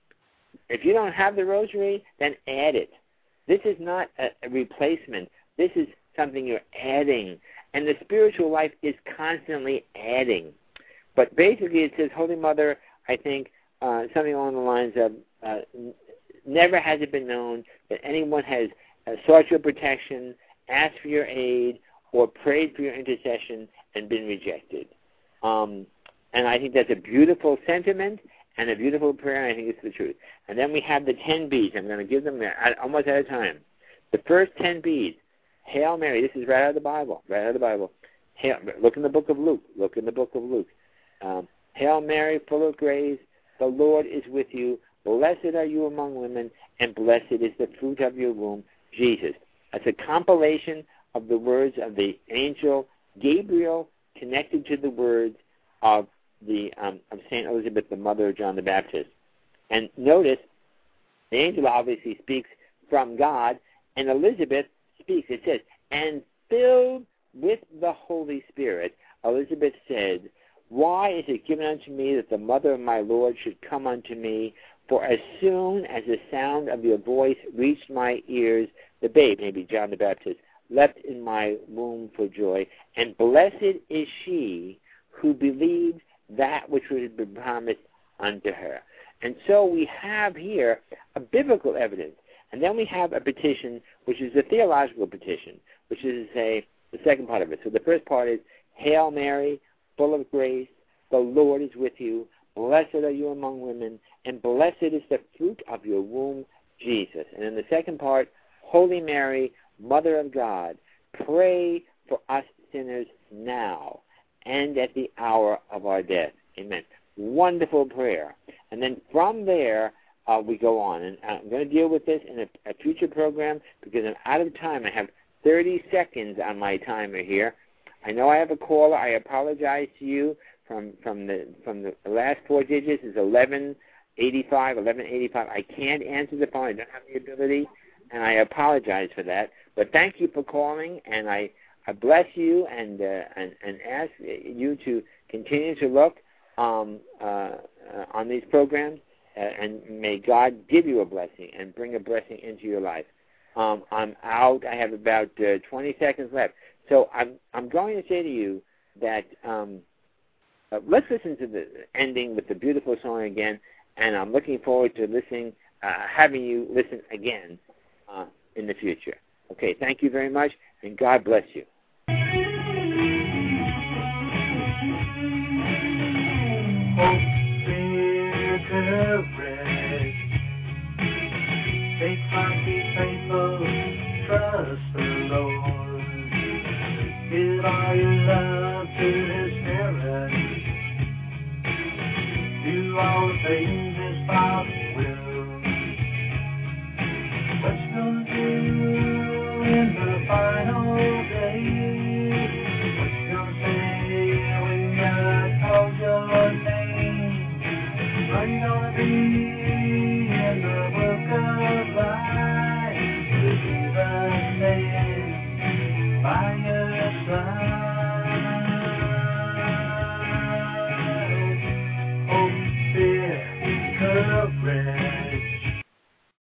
If you don't have the rosary, then add it. This is not a, a replacement. This is something you're adding. And the spiritual life is constantly adding. But basically it says, Holy Mother, I think, uh, something along the lines of, uh, never has it been known that anyone has uh, sought your protection, asked for your aid, or prayed for your intercession and been rejected. Um, and I think that's a beautiful sentiment and a beautiful prayer, and I think it's the truth. And then we have the ten beads. I'm going to give them almost at a time. The first ten beads, Hail Mary. This is right out of the Bible, right out of the Bible. Hail, look in the book of Luke. Look in the book of Luke. Um, Hail Mary, full of grace, the Lord is with you. Blessed are you among women, and blessed is the fruit of your womb, Jesus. That's a compilation of the words of the angel Gabriel connected to the words of the um, of Saint Elizabeth, the mother of John the Baptist. And notice, the angel obviously speaks from God, and Elizabeth speaks. It says, and filled with the Holy Spirit, Elizabeth said, why is it given unto me that the mother of my Lord should come unto me? For as soon as the sound of your voice reached my ears, the babe, maybe John the Baptist, leapt in my womb for joy. And blessed is she who believed that which had been promised unto her. And so we have here a biblical evidence. And then we have a petition, which is a theological petition, which is to say the second part of it. So the first part is, Hail Mary, full of grace, the Lord is with you. Blessed are you among women, and blessed is the fruit of your womb, Jesus. And in the second part, Holy Mary, Mother of God, pray for us sinners now and at the hour of our death. Amen. Wonderful prayer. And then from there, uh, we go on. And I'm going to deal with this in a, a future program because I'm out of time. I have thirty seconds on my timer here. I know I have a caller. I apologize to you. From from the from the last four digits is eleven eighty-five, eleven eighty-five. I can't answer the phone. I don't have the ability, and I apologize for that. But thank you for calling, and I, I bless you and, uh, and and ask you to continue to look um, uh, uh, on these programs, uh, and may God give you a blessing and bring a blessing into your life. Um, I'm out. I have about uh, twenty seconds left. So I'm I'm going to say to you that um, uh, let's listen to the ending with the beautiful song again, and I'm looking forward to listening, uh, having you listen again uh, in the future. Okay, thank you very much, and God bless you.